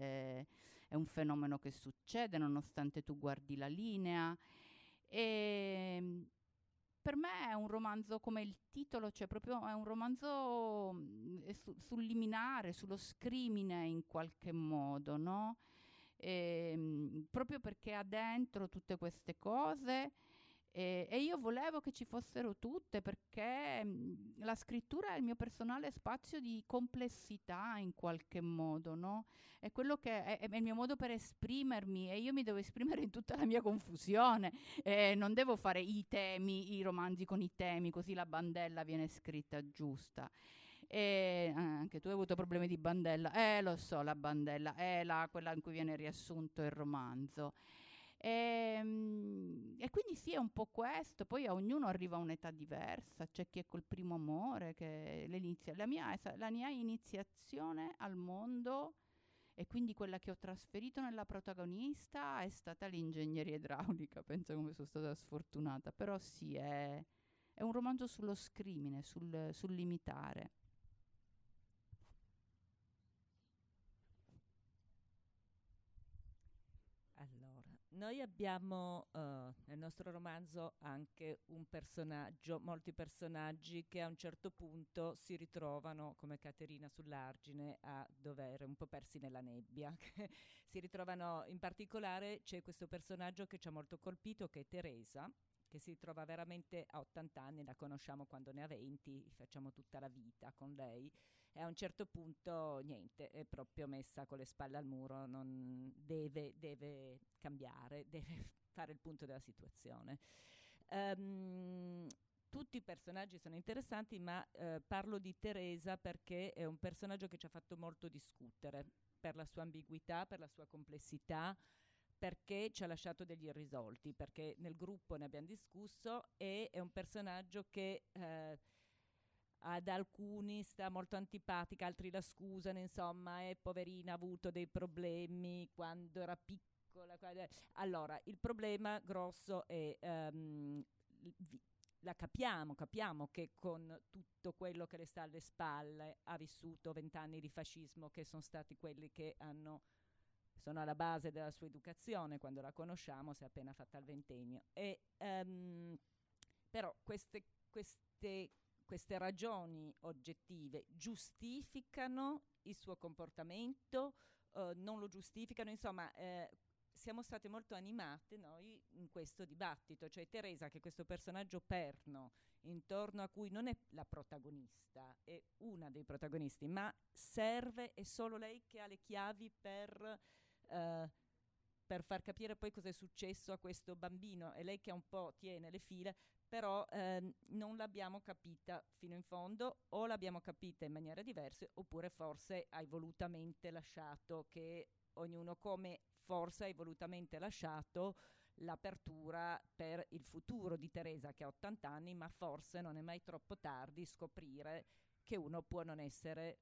è un fenomeno che succede nonostante tu guardi la linea. per me è un romanzo come il titolo, cioè proprio è un romanzo sul liminare, sullo scrimine in qualche modo, no? Proprio perché ha dentro tutte queste cose e io volevo che ci fossero tutte, perché la scrittura è il mio personale spazio di complessità in qualche modo, no? È quello che è il mio modo per esprimermi, e io mi devo esprimere in tutta la mia confusione. Non devo fare i romanzi con i temi, così la bandella viene scritta giusta. Anche tu hai avuto problemi di bandella. Lo so, la bandella è quella in cui viene riassunto il romanzo. E quindi sì, è un po' questo. Poi a ognuno arriva a un'età diversa. C'è chi è col primo amore, che la mia iniziazione al mondo, e quindi quella che ho trasferito nella protagonista, è stata l'ingegneria idraulica. Pensa come sono stata sfortunata. Però sì, è un romanzo sullo scrimine, sul limitare. Allora, noi abbiamo nel nostro romanzo anche un personaggio, molti personaggi che a un certo punto si ritrovano come Caterina sull'argine a dovere, un po' persi nella nebbia. Si ritrovano, in particolare c'è questo personaggio che ci ha molto colpito, che è Teresa, che si trova veramente a 80 anni, la conosciamo quando ne ha 20, facciamo tutta la vita con lei. E a un certo punto niente, è proprio messa con le spalle al muro, deve cambiare, deve fare il punto della situazione. Tutti i personaggi sono interessanti, ma parlo di Teresa perché è un personaggio che ci ha fatto molto discutere per la sua ambiguità, per la sua complessità, perché ci ha lasciato degli irrisolti, perché nel gruppo ne abbiamo discusso, e è un personaggio che ad alcuni sta molto antipatica, altri la scusano, insomma, e poverina ha avuto dei problemi quando era piccola. Allora, il problema grosso è la capiamo che con tutto quello che le sta alle spalle ha vissuto 20 anni di fascismo, che sono stati quelli che sono alla base della sua educazione. Quando la conosciamo si è appena fatta il ventennio. Però queste ragioni oggettive giustificano il suo comportamento, non lo giustificano, insomma, siamo state molto animate noi in questo dibattito, cioè Teresa, che è questo personaggio perno intorno a cui non è la protagonista, è una dei protagonisti, ma serve, è solo lei che ha le chiavi per far capire poi cosa è successo a questo bambino, è lei che un po' tiene le fila, però non l'abbiamo capita fino in fondo, o l'abbiamo capita in maniera diversa, oppure forse hai volutamente lasciato che ognuno, come forse hai volutamente lasciato l'apertura per il futuro di Teresa, che ha 80 anni, ma forse non è mai troppo tardi scoprire che uno può essere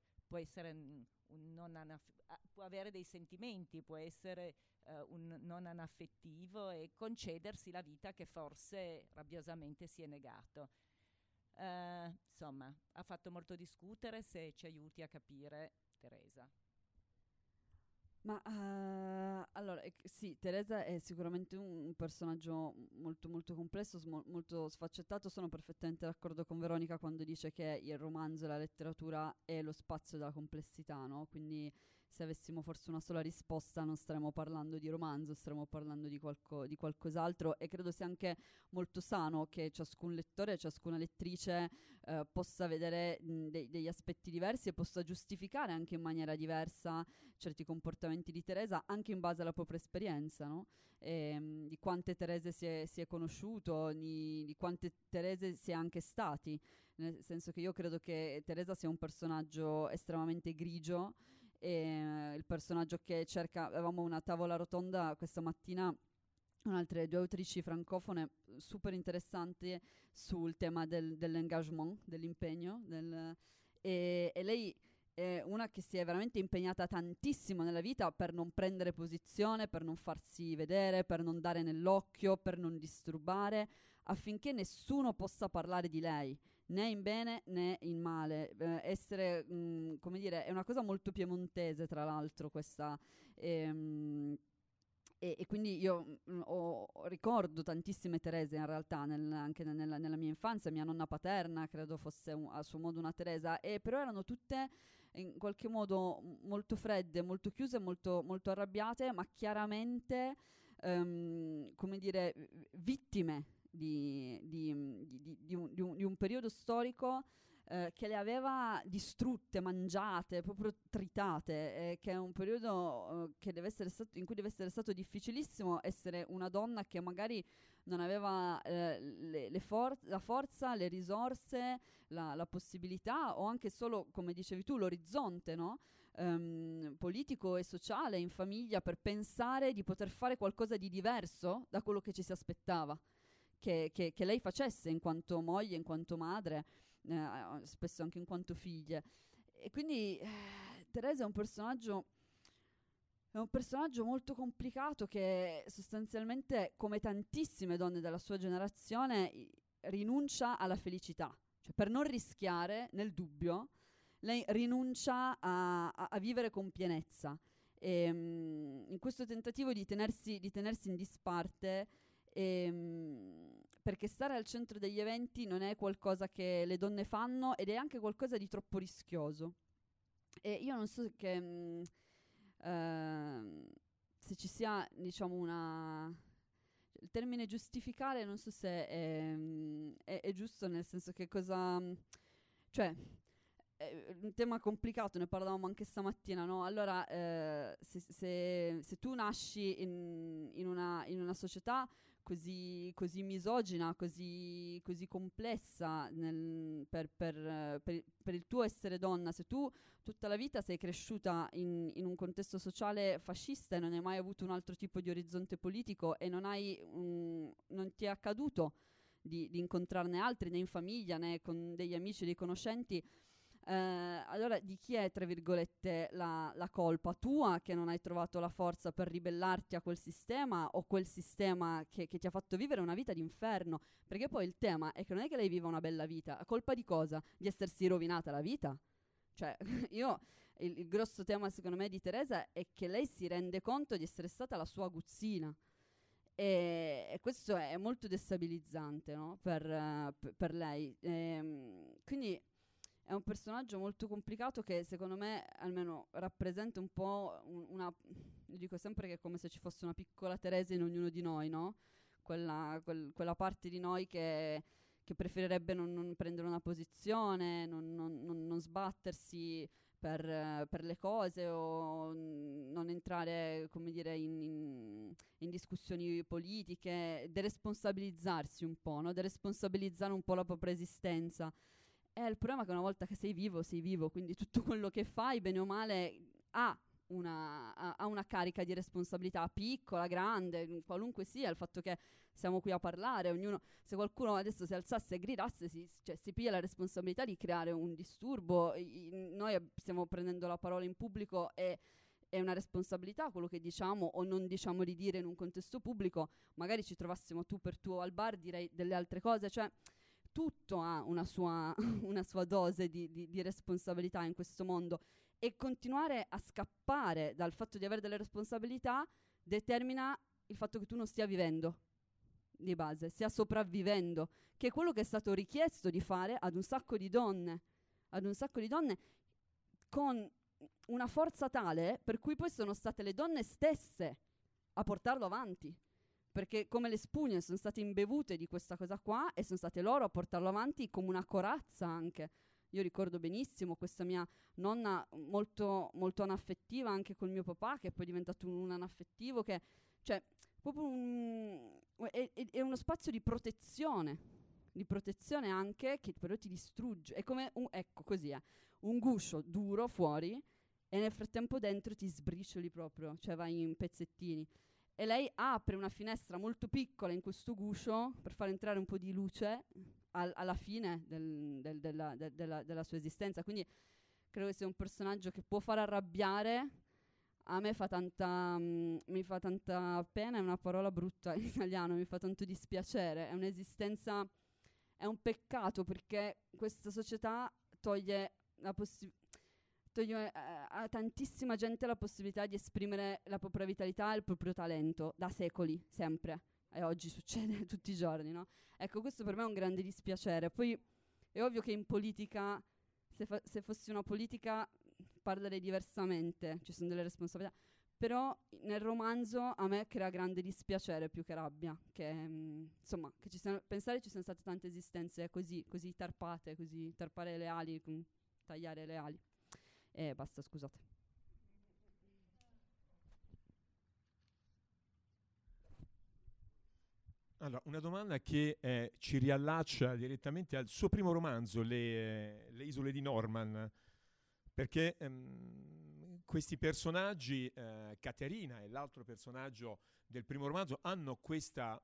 può avere dei sentimenti, può essere un non anaffettivo, e concedersi la vita che forse rabbiosamente si è negato. Insomma, ha fatto molto discutere, se ci aiuti a capire Teresa. Ma allora, sì, Teresa è sicuramente un personaggio molto molto complesso, molto sfaccettato. Sono perfettamente d'accordo con Veronica quando dice che il romanzo e la letteratura è lo spazio della complessità, no? Quindi se avessimo forse una sola risposta non staremmo parlando di romanzo, staremmo parlando di qualcos'altro, e credo sia anche molto sano che ciascun lettore e ciascuna lettrice possa vedere degli aspetti diversi e possa giustificare anche in maniera diversa certi comportamenti di Teresa, anche in base alla propria esperienza, no? Di quante Terese si è conosciuto, di quante Terese si è anche stati, nel senso che io credo che Teresa sia un personaggio estremamente grigio, il personaggio che cerca. Avevamo una tavola rotonda questa mattina con altre due autrici francofone super interessanti sul tema dell'engagement, dell'impegno, e lei è una che si è veramente impegnata tantissimo nella vita per non prendere posizione, per non farsi vedere, per non dare nell'occhio, per non disturbare, affinché nessuno possa parlare di lei, né in bene né in male. Essere, come dire, è una cosa molto piemontese, tra l'altro, questa. E quindi io ricordo tantissime Terese in realtà, anche nella mia infanzia. Mia nonna paterna credo fosse a suo modo una Teresa, però erano tutte in qualche modo molto fredde, molto chiuse, molto, molto arrabbiate, ma chiaramente come dire, vittime di un periodo storico che le aveva distrutte, mangiate, proprio tritate, che è un periodo che deve essere in cui deve essere stato difficilissimo essere una donna che magari non aveva la forza, le risorse, la possibilità, o anche solo, come dicevi tu, l'orizzonte, no? Politico e sociale in famiglia, per pensare di poter fare qualcosa di diverso da quello che ci si aspettava che lei facesse in quanto moglie, in quanto madre, spesso anche in quanto figlie. E quindi Teresa è un personaggio molto complicato, che sostanzialmente, come tantissime donne della sua generazione, rinuncia alla felicità. Cioè, per non rischiare nel dubbio, lei rinuncia a vivere con pienezza. In questo tentativo di tenersi in disparte, perché stare al centro degli eventi non è qualcosa che le donne fanno, ed è anche qualcosa di troppo rischioso. E io non so se ci sia, diciamo, il termine giustificare non so se è giusto, nel senso che cioè, è un tema complicato, ne parlavamo anche stamattina, no? Allora, se tu nasci in una società così misogina, così complessa per il tuo essere donna, se tu tutta la vita sei cresciuta in un contesto sociale fascista e non hai mai avuto un altro tipo di orizzonte politico, e non ti è accaduto di incontrarne altri, né in famiglia né con degli amici, dei conoscenti, allora di chi è, tra virgolette, la colpa? Tua, che non hai trovato la forza per ribellarti a quel sistema, o quel sistema che ti ha fatto vivere una vita d'inferno? Perché poi il tema è che non è che lei viva una bella vita. A colpa di cosa? Di essersi rovinata la vita? Cioè, il grosso tema secondo me di Teresa è che lei si rende conto di essere stata la sua aguzzina, e questo è molto destabilizzante, no? per lei. Quindi è un personaggio molto complicato, che secondo me almeno rappresenta un po' io dico sempre che è come se ci fosse una piccola Teresa in ognuno di noi, no? Quella parte di noi che preferirebbe non prendere una posizione, non sbattersi per le cose, o non entrare, come dire, in discussioni politiche, deresponsabilizzarsi un po', no? Deresponsabilizzare un po' la propria esistenza. Il problema è che una volta che sei vivo, quindi tutto quello che fai, bene o male, ha una carica di responsabilità, piccola, grande, qualunque sia. Il fatto che siamo qui a parlare, ognuno, se qualcuno adesso si alzasse e gridasse, si piglia la responsabilità di creare un disturbo. Noi stiamo prendendo la parola in pubblico, e è una responsabilità quello che diciamo o non diciamo di dire in un contesto pubblico. Magari ci trovassimo tu per tu al bar, direi delle altre cose. Cioè, tutto ha una sua dose di responsabilità in questo mondo, e continuare a scappare dal fatto di avere delle responsabilità determina il fatto che tu non stia vivendo di base, stia sopravvivendo, che è quello che è stato richiesto di fare ad un sacco di donne con una forza tale per cui poi sono state le donne stesse a portarlo avanti. Perché come le spugne sono state imbevute di questa cosa qua, e sono state loro a portarlo avanti come una corazza anche. Io ricordo benissimo questa mia nonna molto, molto anaffettiva anche col mio papà, che è poi diventato un anaffettivo, che, cioè, proprio è uno spazio di protezione anche, che però ti distrugge. È come ecco, così è, un guscio duro fuori, e nel frattempo dentro ti sbricioli proprio, cioè vai in pezzettini. E lei apre una finestra molto piccola in questo guscio per far entrare un po' di luce alla fine della sua esistenza. Quindi credo che sia un personaggio che può far arrabbiare. A me mi fa tanta pena, è una parola brutta in italiano, mi fa tanto dispiacere. È un'esistenza, è un peccato, perché questa società toglie a tantissima gente la possibilità di esprimere la propria vitalità e il proprio talento, da secoli, sempre. E oggi succede tutti i giorni, no? Ecco, questo per me è un grande dispiacere. Poi è ovvio che in politica, se fossi una politica, parlerei diversamente, ci sono delle responsabilità. Però nel romanzo a me crea grande dispiacere più che rabbia, che insomma, che pensare ci sono state tante esistenze così tarpate, così tarpare le ali, tagliare le ali. E basta, scusate. Allora, una domanda che ci riallaccia direttamente al suo primo romanzo, Le isole di Norman, perché questi personaggi, Caterina e l'altro personaggio del primo romanzo, hanno questo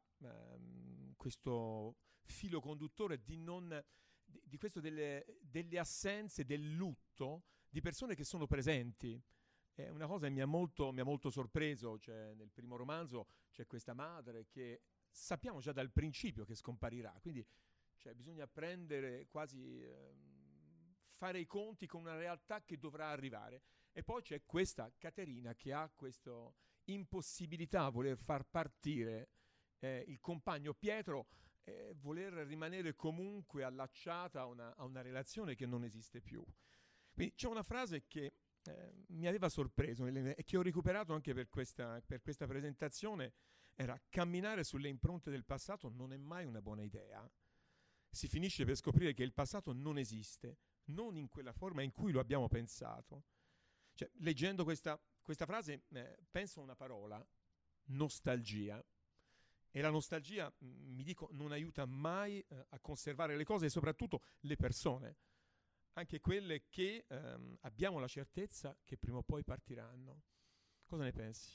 filo conduttore di questo delle assenze, del lutto di persone che sono presenti. È una cosa che mi ha molto sorpreso. Cioè, nel primo romanzo c'è questa madre che sappiamo già dal principio che scomparirà, quindi cioè, bisogna prendere quasi fare i conti con una realtà che dovrà arrivare. E poi c'è questa Caterina che ha questa impossibilità a voler far partire il compagno Pietro, voler rimanere comunque allacciata a una relazione che non esiste più. Quindi c'è una frase che mi aveva sorpreso e che ho recuperato anche per questa presentazione. Era: camminare sulle impronte del passato non è mai una buona idea. Si finisce per scoprire che il passato non esiste, non in quella forma in cui lo abbiamo pensato. Cioè, leggendo questa frase penso a una parola: nostalgia. E la nostalgia, mi dico, non aiuta mai a conservare le cose e soprattutto le persone, anche quelle che abbiamo la certezza che prima o poi partiranno. Cosa ne pensi?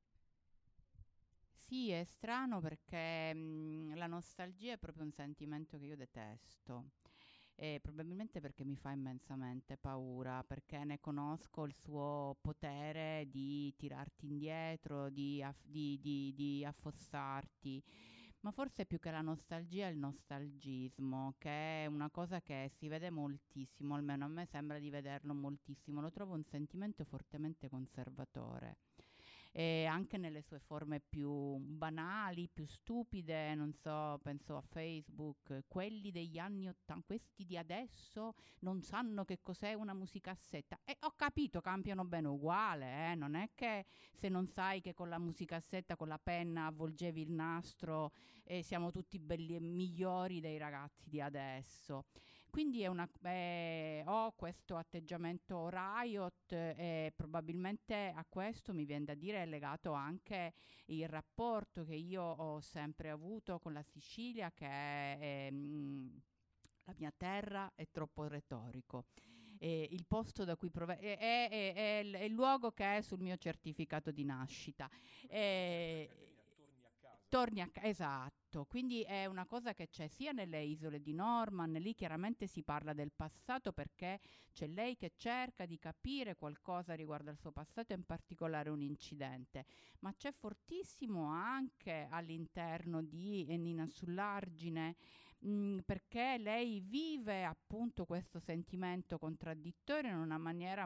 Sì, è strano perché la nostalgia è proprio un sentimento che io detesto. E probabilmente perché mi fa immensamente paura, perché ne conosco il suo potere di tirarti indietro, di affossarti. Ma forse più che la nostalgia è il nostalgismo, che è una cosa che si vede moltissimo, almeno a me sembra di vederlo moltissimo. Lo trovo un sentimento fortemente conservatore. E anche nelle sue forme più banali, più stupide, non so, penso a Facebook, quelli degli anni 80, questi di adesso non sanno che cos'è una musicassetta. E ho capito, cambiano bene uguale, non è che se non sai che con la musicassetta, con la penna avvolgevi il nastro e siamo tutti belli e migliori dei ragazzi di adesso. Quindi ho questo atteggiamento riot e probabilmente a questo mi viene da dire è legato anche il rapporto che io ho sempre avuto con la Sicilia, che è la mia terra, è troppo retorico. Il posto da cui è il luogo che è sul mio certificato di nascita. Torni a casa. Esatto, quindi è una cosa che c'è sia nelle isole di Norman, lì chiaramente si parla del passato perché c'è lei che cerca di capire qualcosa riguardo al suo passato, in particolare un incidente, ma c'è fortissimo anche all'interno di Nina Sull'Argine, perché lei vive appunto questo sentimento contraddittorio in una maniera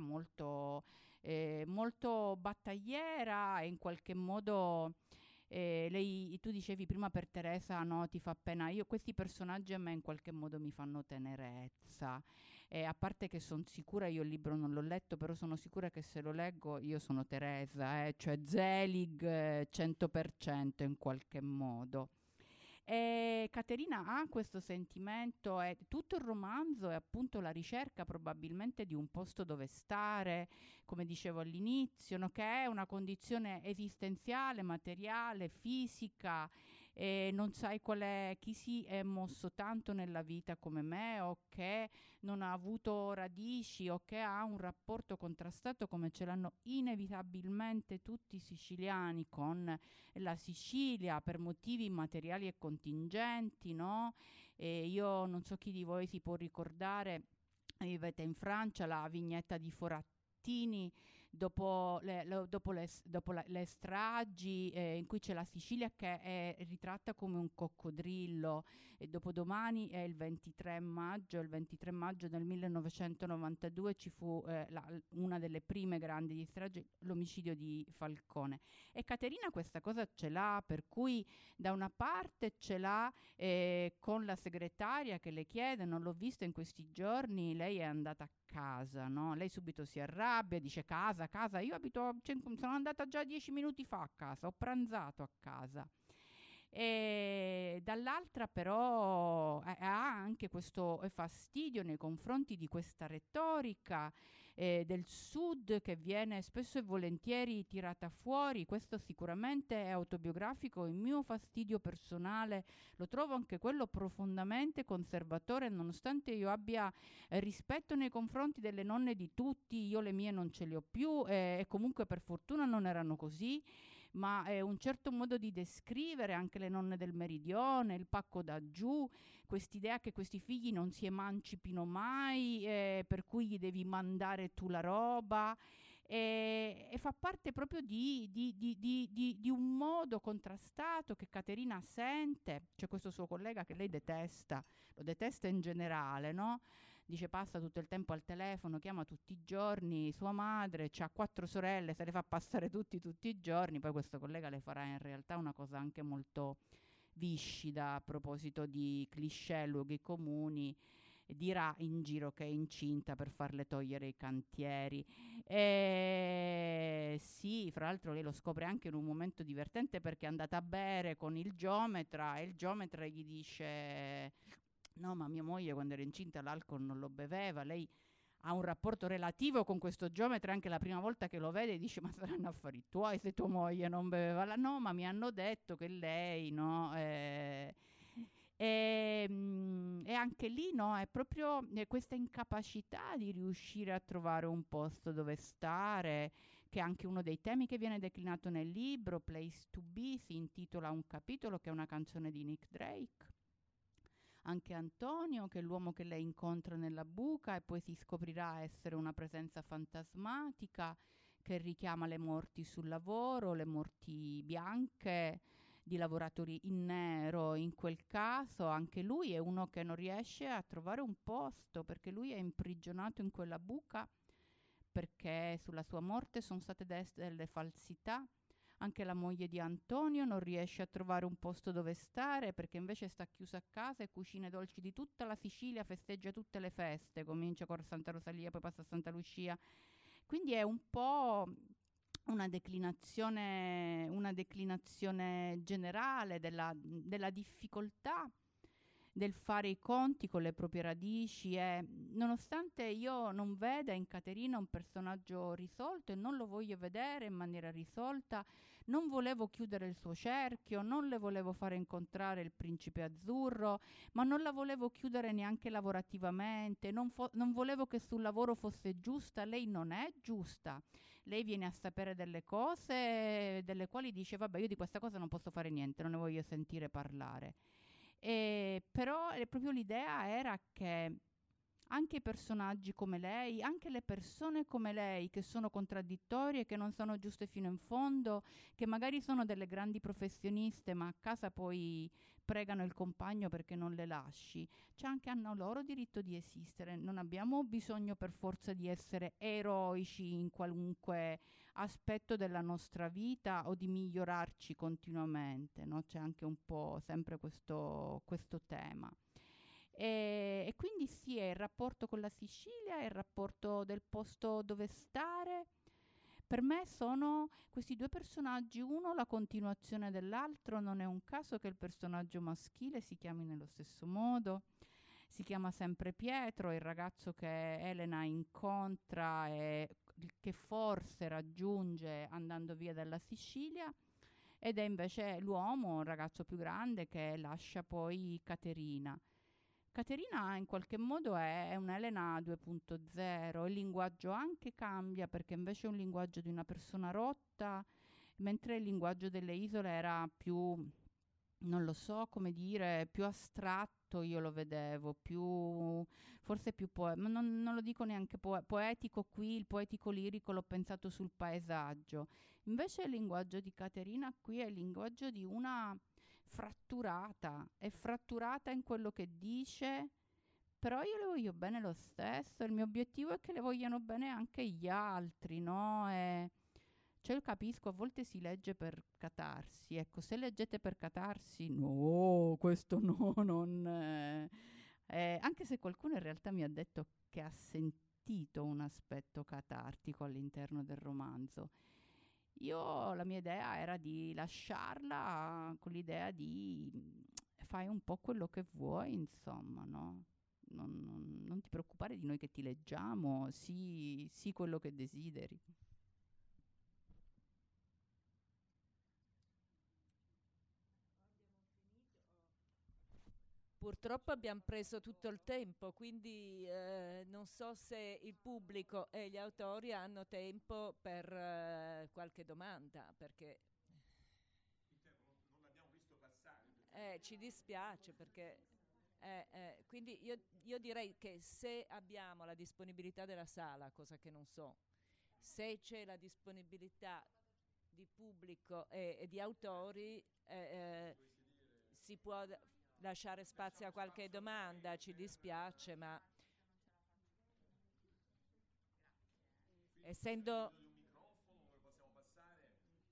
molto battagliera e in qualche modo... tu dicevi prima per Teresa, no, ti fa pena. Questi personaggi a me in qualche modo mi fanno tenerezza. A parte che sono sicura, io il libro non l'ho letto, però sono sicura che se lo leggo io sono Teresa, cioè Zelig 100% in qualche modo. Caterina ha questo sentimento e tutto il romanzo è appunto la ricerca probabilmente di un posto dove stare, come dicevo all'inizio, no? Che è una condizione esistenziale, materiale, fisica, e non sai chi si è mosso tanto nella vita come me o che non ha avuto radici o che ha un rapporto contrastato come ce l'hanno inevitabilmente tutti i siciliani con la Sicilia per motivi materiali e contingenti, no? E io non so chi di voi si può ricordare, vivete in Francia, la vignetta di Forattini le stragi, in cui c'è la Sicilia che è ritratta come un coccodrillo, e dopodomani è il 23 maggio. Il 23 maggio del 1992 ci fu una delle prime grandi stragi, l'omicidio di Falcone. E Caterina questa cosa ce l'ha, per cui da una parte ce l'ha con la segretaria che le chiede: non l'ho vista in questi giorni, lei è andata a casa, no? Lei subito si arrabbia, dice: casa, io sono andata già 10 minuti fa a casa, ho pranzato a casa. E dall'altra però ha anche questo fastidio nei confronti di questa retorica del Sud, che viene spesso e volentieri tirata fuori. Questo sicuramente è autobiografico. Il mio fastidio personale lo trovo anche quello profondamente conservatore, nonostante io abbia rispetto nei confronti delle nonne di tutti. Io le mie non ce le ho più, e comunque per fortuna non erano così, ma è un certo modo di descrivere anche le nonne del meridione, il pacco da giù, quest'idea che questi figli non si emancipino mai, per cui gli devi mandare tu la roba, e fa parte proprio di un modo contrastato che Caterina sente. C'è questo suo collega che lei detesta, lo detesta in generale, no? Dice: passa tutto il tempo al telefono, chiama tutti i giorni sua madre, ha 4 sorelle, se le fa passare tutti i giorni. Poi questo collega le farà in realtà una cosa anche molto viscida a proposito di cliché, luoghi comuni, e dirà in giro che è incinta per farle togliere i cantieri. E sì, fra l'altro lei lo scopre anche in un momento divertente, perché è andata a bere con il geometra e il geometra gli dice: no, ma mia moglie quando era incinta l'alcol non lo beveva. Lei ha un rapporto relativo con questo geometra anche la prima volta che lo vede, e dice: ma saranno affari tuoi se tua moglie non beveva no, ma mi hanno detto che lei, no? E anche lì, no, è proprio questa incapacità di riuscire a trovare un posto dove stare, che è anche uno dei temi che viene declinato nel libro. Place to Be si intitola un capitolo, che è una canzone di Nick Drake. Anche Antonio, che è l'uomo che lei incontra nella buca e poi si scoprirà essere una presenza fantasmatica che richiama le morti sul lavoro, le morti bianche di lavoratori in nero. In quel caso anche lui è uno che non riesce a trovare un posto, perché lui è imprigionato in quella buca, perché sulla sua morte sono state delle falsità. Anche la moglie di Antonio non riesce a trovare un posto dove stare, perché invece sta chiusa a casa e cucina i dolci di tutta la Sicilia, festeggia tutte le feste, comincia con Santa Rosalia, poi passa a Santa Lucia. Quindi è un po' una declinazione generale della difficoltà del fare i conti con le proprie radici. E nonostante io non veda in Caterina un personaggio risolto, e non lo voglio vedere in maniera risolta, non volevo chiudere il suo cerchio, non le volevo fare incontrare il principe azzurro, ma non la volevo chiudere neanche lavorativamente, non volevo che sul lavoro fosse giusta. Lei non è giusta. Lei viene a sapere delle cose delle quali dice: vabbè, io di questa cosa non posso fare niente, non ne voglio sentire parlare. Però proprio l'idea era che anche i personaggi come lei, anche le persone come lei, che sono contraddittorie, che non sono giuste fino in fondo, che magari sono delle grandi professioniste, ma a casa poi pregano il compagno perché non le lasci, hanno loro diritto di esistere. Non abbiamo bisogno per forza di essere eroici in qualunque aspetto della nostra vita o di migliorarci continuamente, no? C'è anche un po' sempre questo tema. E quindi sì, è il rapporto con la Sicilia, è il rapporto del posto dove stare. Per me sono questi due personaggi, uno la continuazione dell'altro. Non è un caso che il personaggio maschile si chiami nello stesso modo. Si chiama sempre Pietro, il ragazzo che Elena incontra e che forse raggiunge andando via dalla Sicilia, ed è invece l'uomo, un ragazzo più grande, che lascia poi Caterina. Caterina in qualche modo è un'Elena 2.0, il linguaggio anche cambia, perché invece è un linguaggio di una persona rotta, mentre il linguaggio delle isole era più non lo so come dire, più astratto io lo vedevo, più forse più ma non lo dico neanche poetico qui, il poetico lirico l'ho pensato sul paesaggio. Invece il linguaggio di Caterina qui è il linguaggio di una fratturata, è fratturata in quello che dice, però io le voglio bene lo stesso, il mio obiettivo è che le vogliano bene anche gli altri, no? Cioè io capisco, a volte si legge per catarsi, ecco, se leggete per catarsi, no, questo no, non... anche se qualcuno in realtà mi ha detto che ha sentito un aspetto catartico all'interno del romanzo. Io la mia idea era di lasciarla con l'idea di fai un po' quello che vuoi, insomma, no? Non ti preoccupare di noi che ti leggiamo, sii quello che desideri. Purtroppo abbiamo preso tutto il tempo, quindi non so se il pubblico e gli autori hanno tempo per qualche domanda, perché Il tempo non l'abbiamo visto passare. ci dispiace, perché quindi io direi che se abbiamo la disponibilità della sala, cosa che non so, se c'è la disponibilità di pubblico e di autori, si può lasciare spazio a qualche domanda. Ci dispiace, ma essendo... di un microfono come possiamo passare?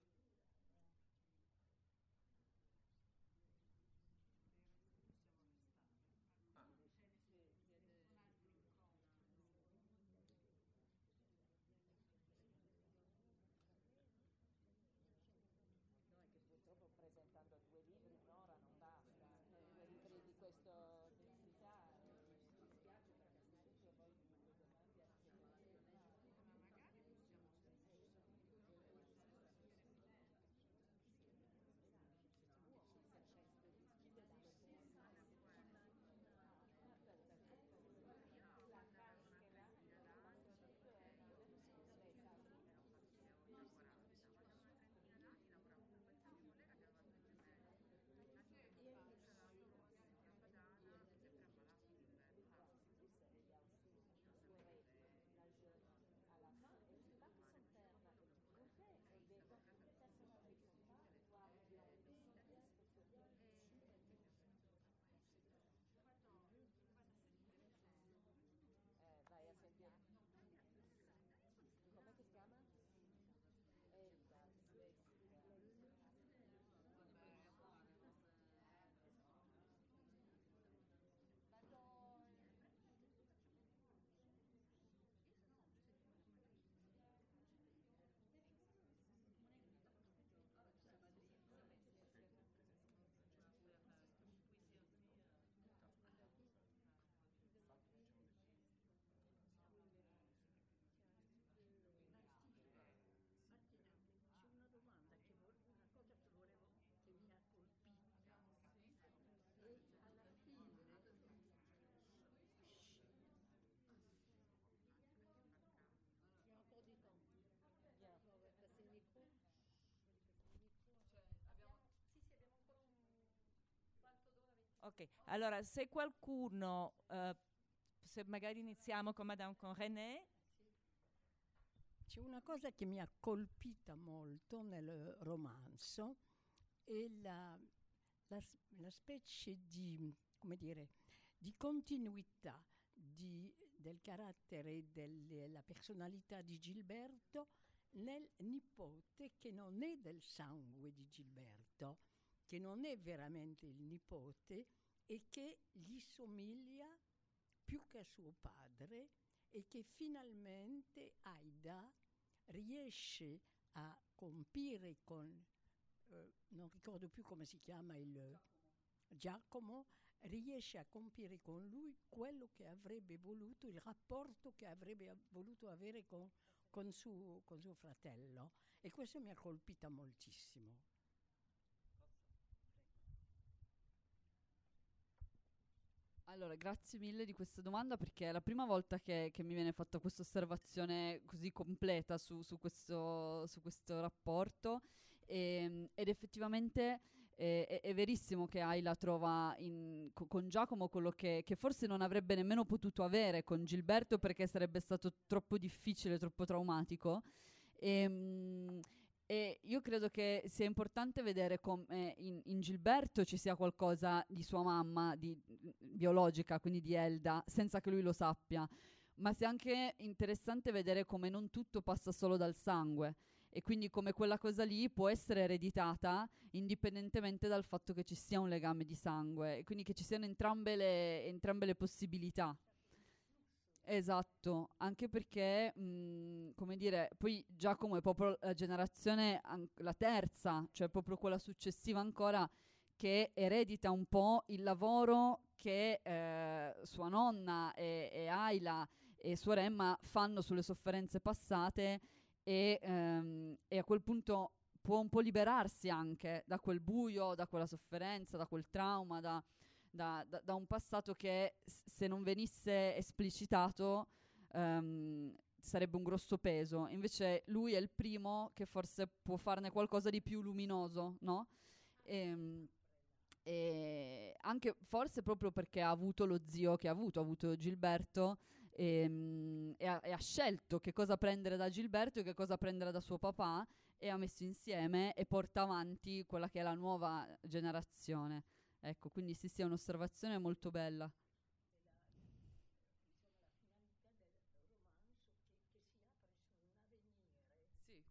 Purtroppo presentando 2 libri un'ora non basta, 2 libri di questa densità, ci dispiace perché altrimenti io poi le domande vai a sentire. Come si chiama? Elda, Ok, allora se qualcuno, se magari iniziamo con Madame con René. C'è una cosa che mi ha colpita molto nel romanzo, è la specie di, come dire, di continuità del carattere e della personalità di Gilberto nel nipote che non è del sangue di Gilberto, che non è veramente il nipote e che gli somiglia più che a suo padre, e che finalmente Aida riesce a compire con, non ricordo più come si chiama, il Giacomo, riesce a compire con lui quello che avrebbe voluto, il rapporto che avrebbe voluto avere con suo fratello. E questo mi ha colpita moltissimo. Allora, grazie mille di questa domanda, perché è la prima volta che mi viene fatta questa osservazione così completa su questo rapporto, ed effettivamente È verissimo che Ayla trova con Giacomo quello che forse non avrebbe nemmeno potuto avere con Gilberto, perché sarebbe stato troppo difficile, troppo traumatico. E io credo che sia importante vedere come in Gilberto ci sia qualcosa di sua mamma, biologica, quindi di Elda, senza che lui lo sappia. Ma sia anche interessante vedere come non tutto passa solo dal sangue, e quindi come quella cosa lì può essere ereditata indipendentemente dal fatto che ci sia un legame di sangue, e quindi che ci siano entrambe le possibilità. Esatto, anche perché, come dire, poi Giacomo è proprio la generazione, la terza, cioè proprio quella successiva ancora, che eredita un po' il lavoro che sua nonna e Ayla e Suor fanno sulle sofferenze passate, e a quel punto può un po' liberarsi anche da quel buio, da quella sofferenza, da quel trauma, da un passato che se non venisse esplicitato sarebbe un grosso peso. Invece lui è il primo che forse può farne qualcosa di più luminoso, no? E anche forse proprio perché ha avuto lo zio che ha avuto Gilberto, e ha scelto che cosa prendere da Gilberto e che cosa prendere da suo papà, e ha messo insieme e porta avanti quella che è la nuova generazione. Ecco, quindi sì, è un'osservazione molto bella. Sì.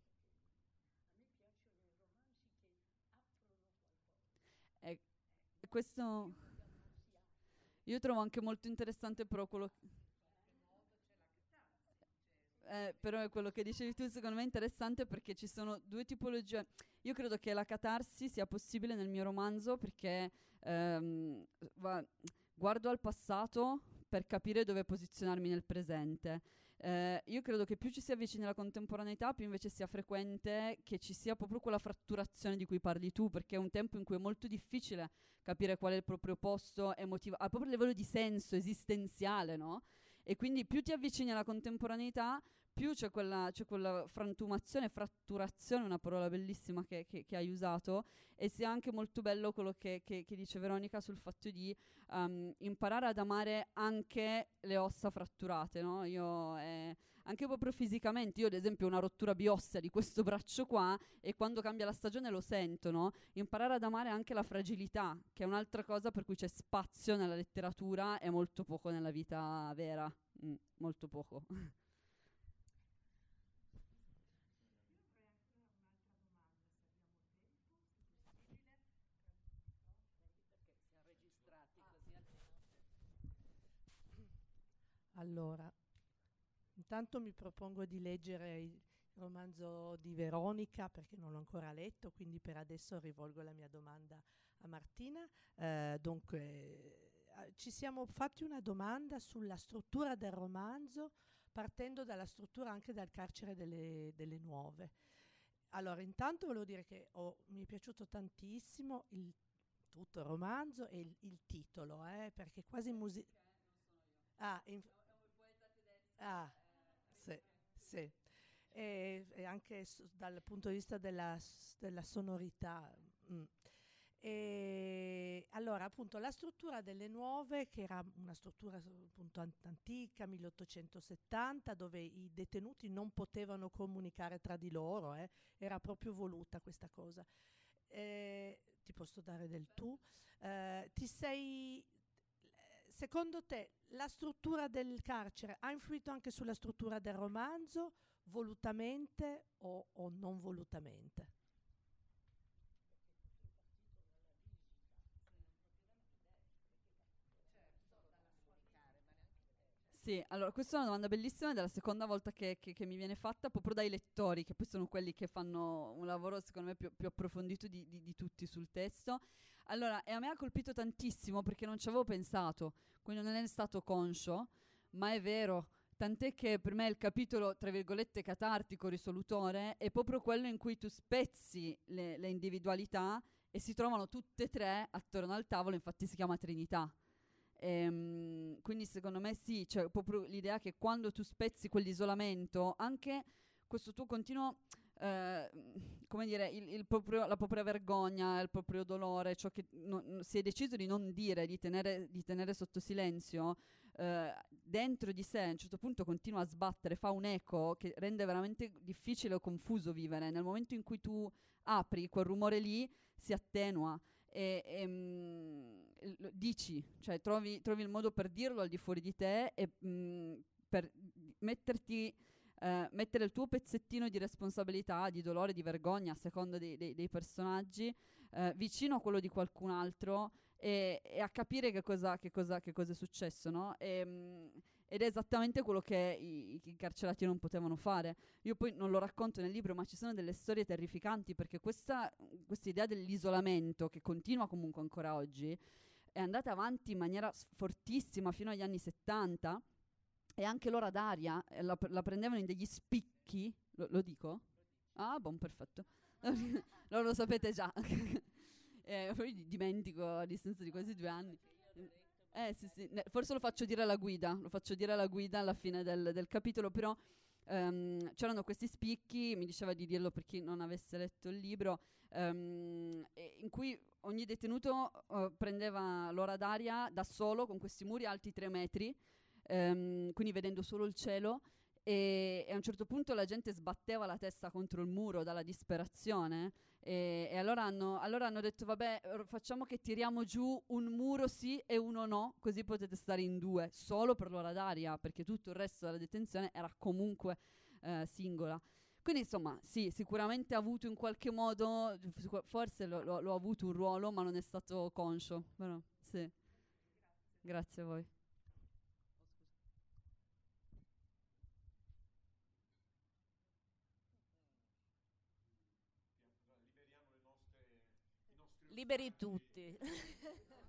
Questo io trovo anche molto interessante, però però è quello che dicevi tu, secondo me è interessante, perché ci sono due tipologie. Io credo che la catarsi sia possibile nel mio romanzo perché guardo al passato per capire dove posizionarmi nel presente. Io credo che più ci si avvicini alla contemporaneità, più invece sia frequente che ci sia proprio quella fratturazione di cui parli tu, perché è un tempo in cui è molto difficile capire qual è il proprio posto emotivo, a proprio a livello di senso esistenziale, no? E quindi più ti avvicini alla contemporaneità, più c'è quella frantumazione, fratturazione, una parola bellissima che hai usato, e sia anche molto bello quello che dice Veronica sul fatto di imparare ad amare anche le ossa fratturate, no? Anche proprio fisicamente, io ad esempio ho una rottura biossea di questo braccio qua, e quando cambia la stagione lo sento, no? Imparare ad amare anche la fragilità, che è un'altra cosa per cui c'è spazio nella letteratura e molto poco nella vita vera, molto poco. Allora, intanto mi propongo di leggere il romanzo di Veronica perché non l'ho ancora letto, quindi per adesso rivolgo la mia domanda a Martina. Ci siamo fatti una domanda sulla struttura del romanzo, partendo dalla struttura anche dal carcere delle Nuove. Allora, intanto volevo dire che mi è piaciuto tantissimo tutto il romanzo e il titolo, perché quasi sì, sì. E anche dal punto di vista della sonorità. E allora, appunto, la struttura delle Nuove, che era una struttura appunto antica, 1870, dove i detenuti non potevano comunicare tra di loro, era proprio voluta questa cosa. Ti posso dare del tu? Secondo te la struttura del carcere ha influito anche sulla struttura del romanzo, volutamente o non volutamente? Sì, allora questa è una domanda bellissima ed è la seconda volta che mi viene fatta proprio dai lettori, che poi sono quelli che fanno un lavoro secondo me più approfondito di tutti sul testo. Allora, e a me ha colpito tantissimo perché non ci avevo pensato, quindi non è stato conscio, ma è vero. Tant'è che per me il capitolo, tra virgolette, catartico, risolutore, è proprio quello in cui tu spezzi le individualità e si trovano tutte e tre attorno al tavolo, infatti si chiama Trinità. Quindi secondo me sì, c'è proprio l'idea che quando tu spezzi quell'isolamento, anche questo tuo continuo come dire, la propria vergogna, il proprio dolore, ciò che si è deciso di non dire, di tenere sotto silenzio, dentro di sé a un certo punto continua a sbattere, fa un eco che rende veramente difficile o confuso vivere. Nel momento in cui tu apri quel rumore lì, si attenua e dici, cioè trovi il modo per dirlo al di fuori di te e per mettere il tuo pezzettino di responsabilità, di dolore, di vergogna a seconda dei personaggi vicino a quello di qualcun altro e a capire che cosa è successo, no? Ed è esattamente quello che i carcerati non potevano fare. Io poi non lo racconto nel libro, ma ci sono delle storie terrificanti, perché questa idea dell'isolamento, che continua comunque ancora oggi, è andata avanti in maniera fortissima fino agli anni 70, e anche l'ora d'aria la prendevano in degli spicchi. Lo dico? Ah, buon, perfetto. Lo sapete già. Poi dimentico a distanza di quasi 2 anni. Sì. Forse lo faccio dire alla guida alla fine del capitolo, però c'erano questi spicchi, mi diceva di dirlo per chi non avesse letto il libro, in cui ogni detenuto prendeva l'ora d'aria da solo, con questi muri alti 3 metri, quindi vedendo solo il cielo, e a un certo punto la gente sbatteva la testa contro il muro dalla disperazione, e allora hanno detto vabbè, facciamo che tiriamo giù un muro sì e uno no, così potete stare in 2 solo per l'ora d'aria, perché tutto il resto della detenzione era comunque singola. Quindi insomma sì, sicuramente ha avuto in qualche modo, forse l'ho avuto un ruolo, ma non è stato conscio, però sì. Grazie a voi. Liberi tutti.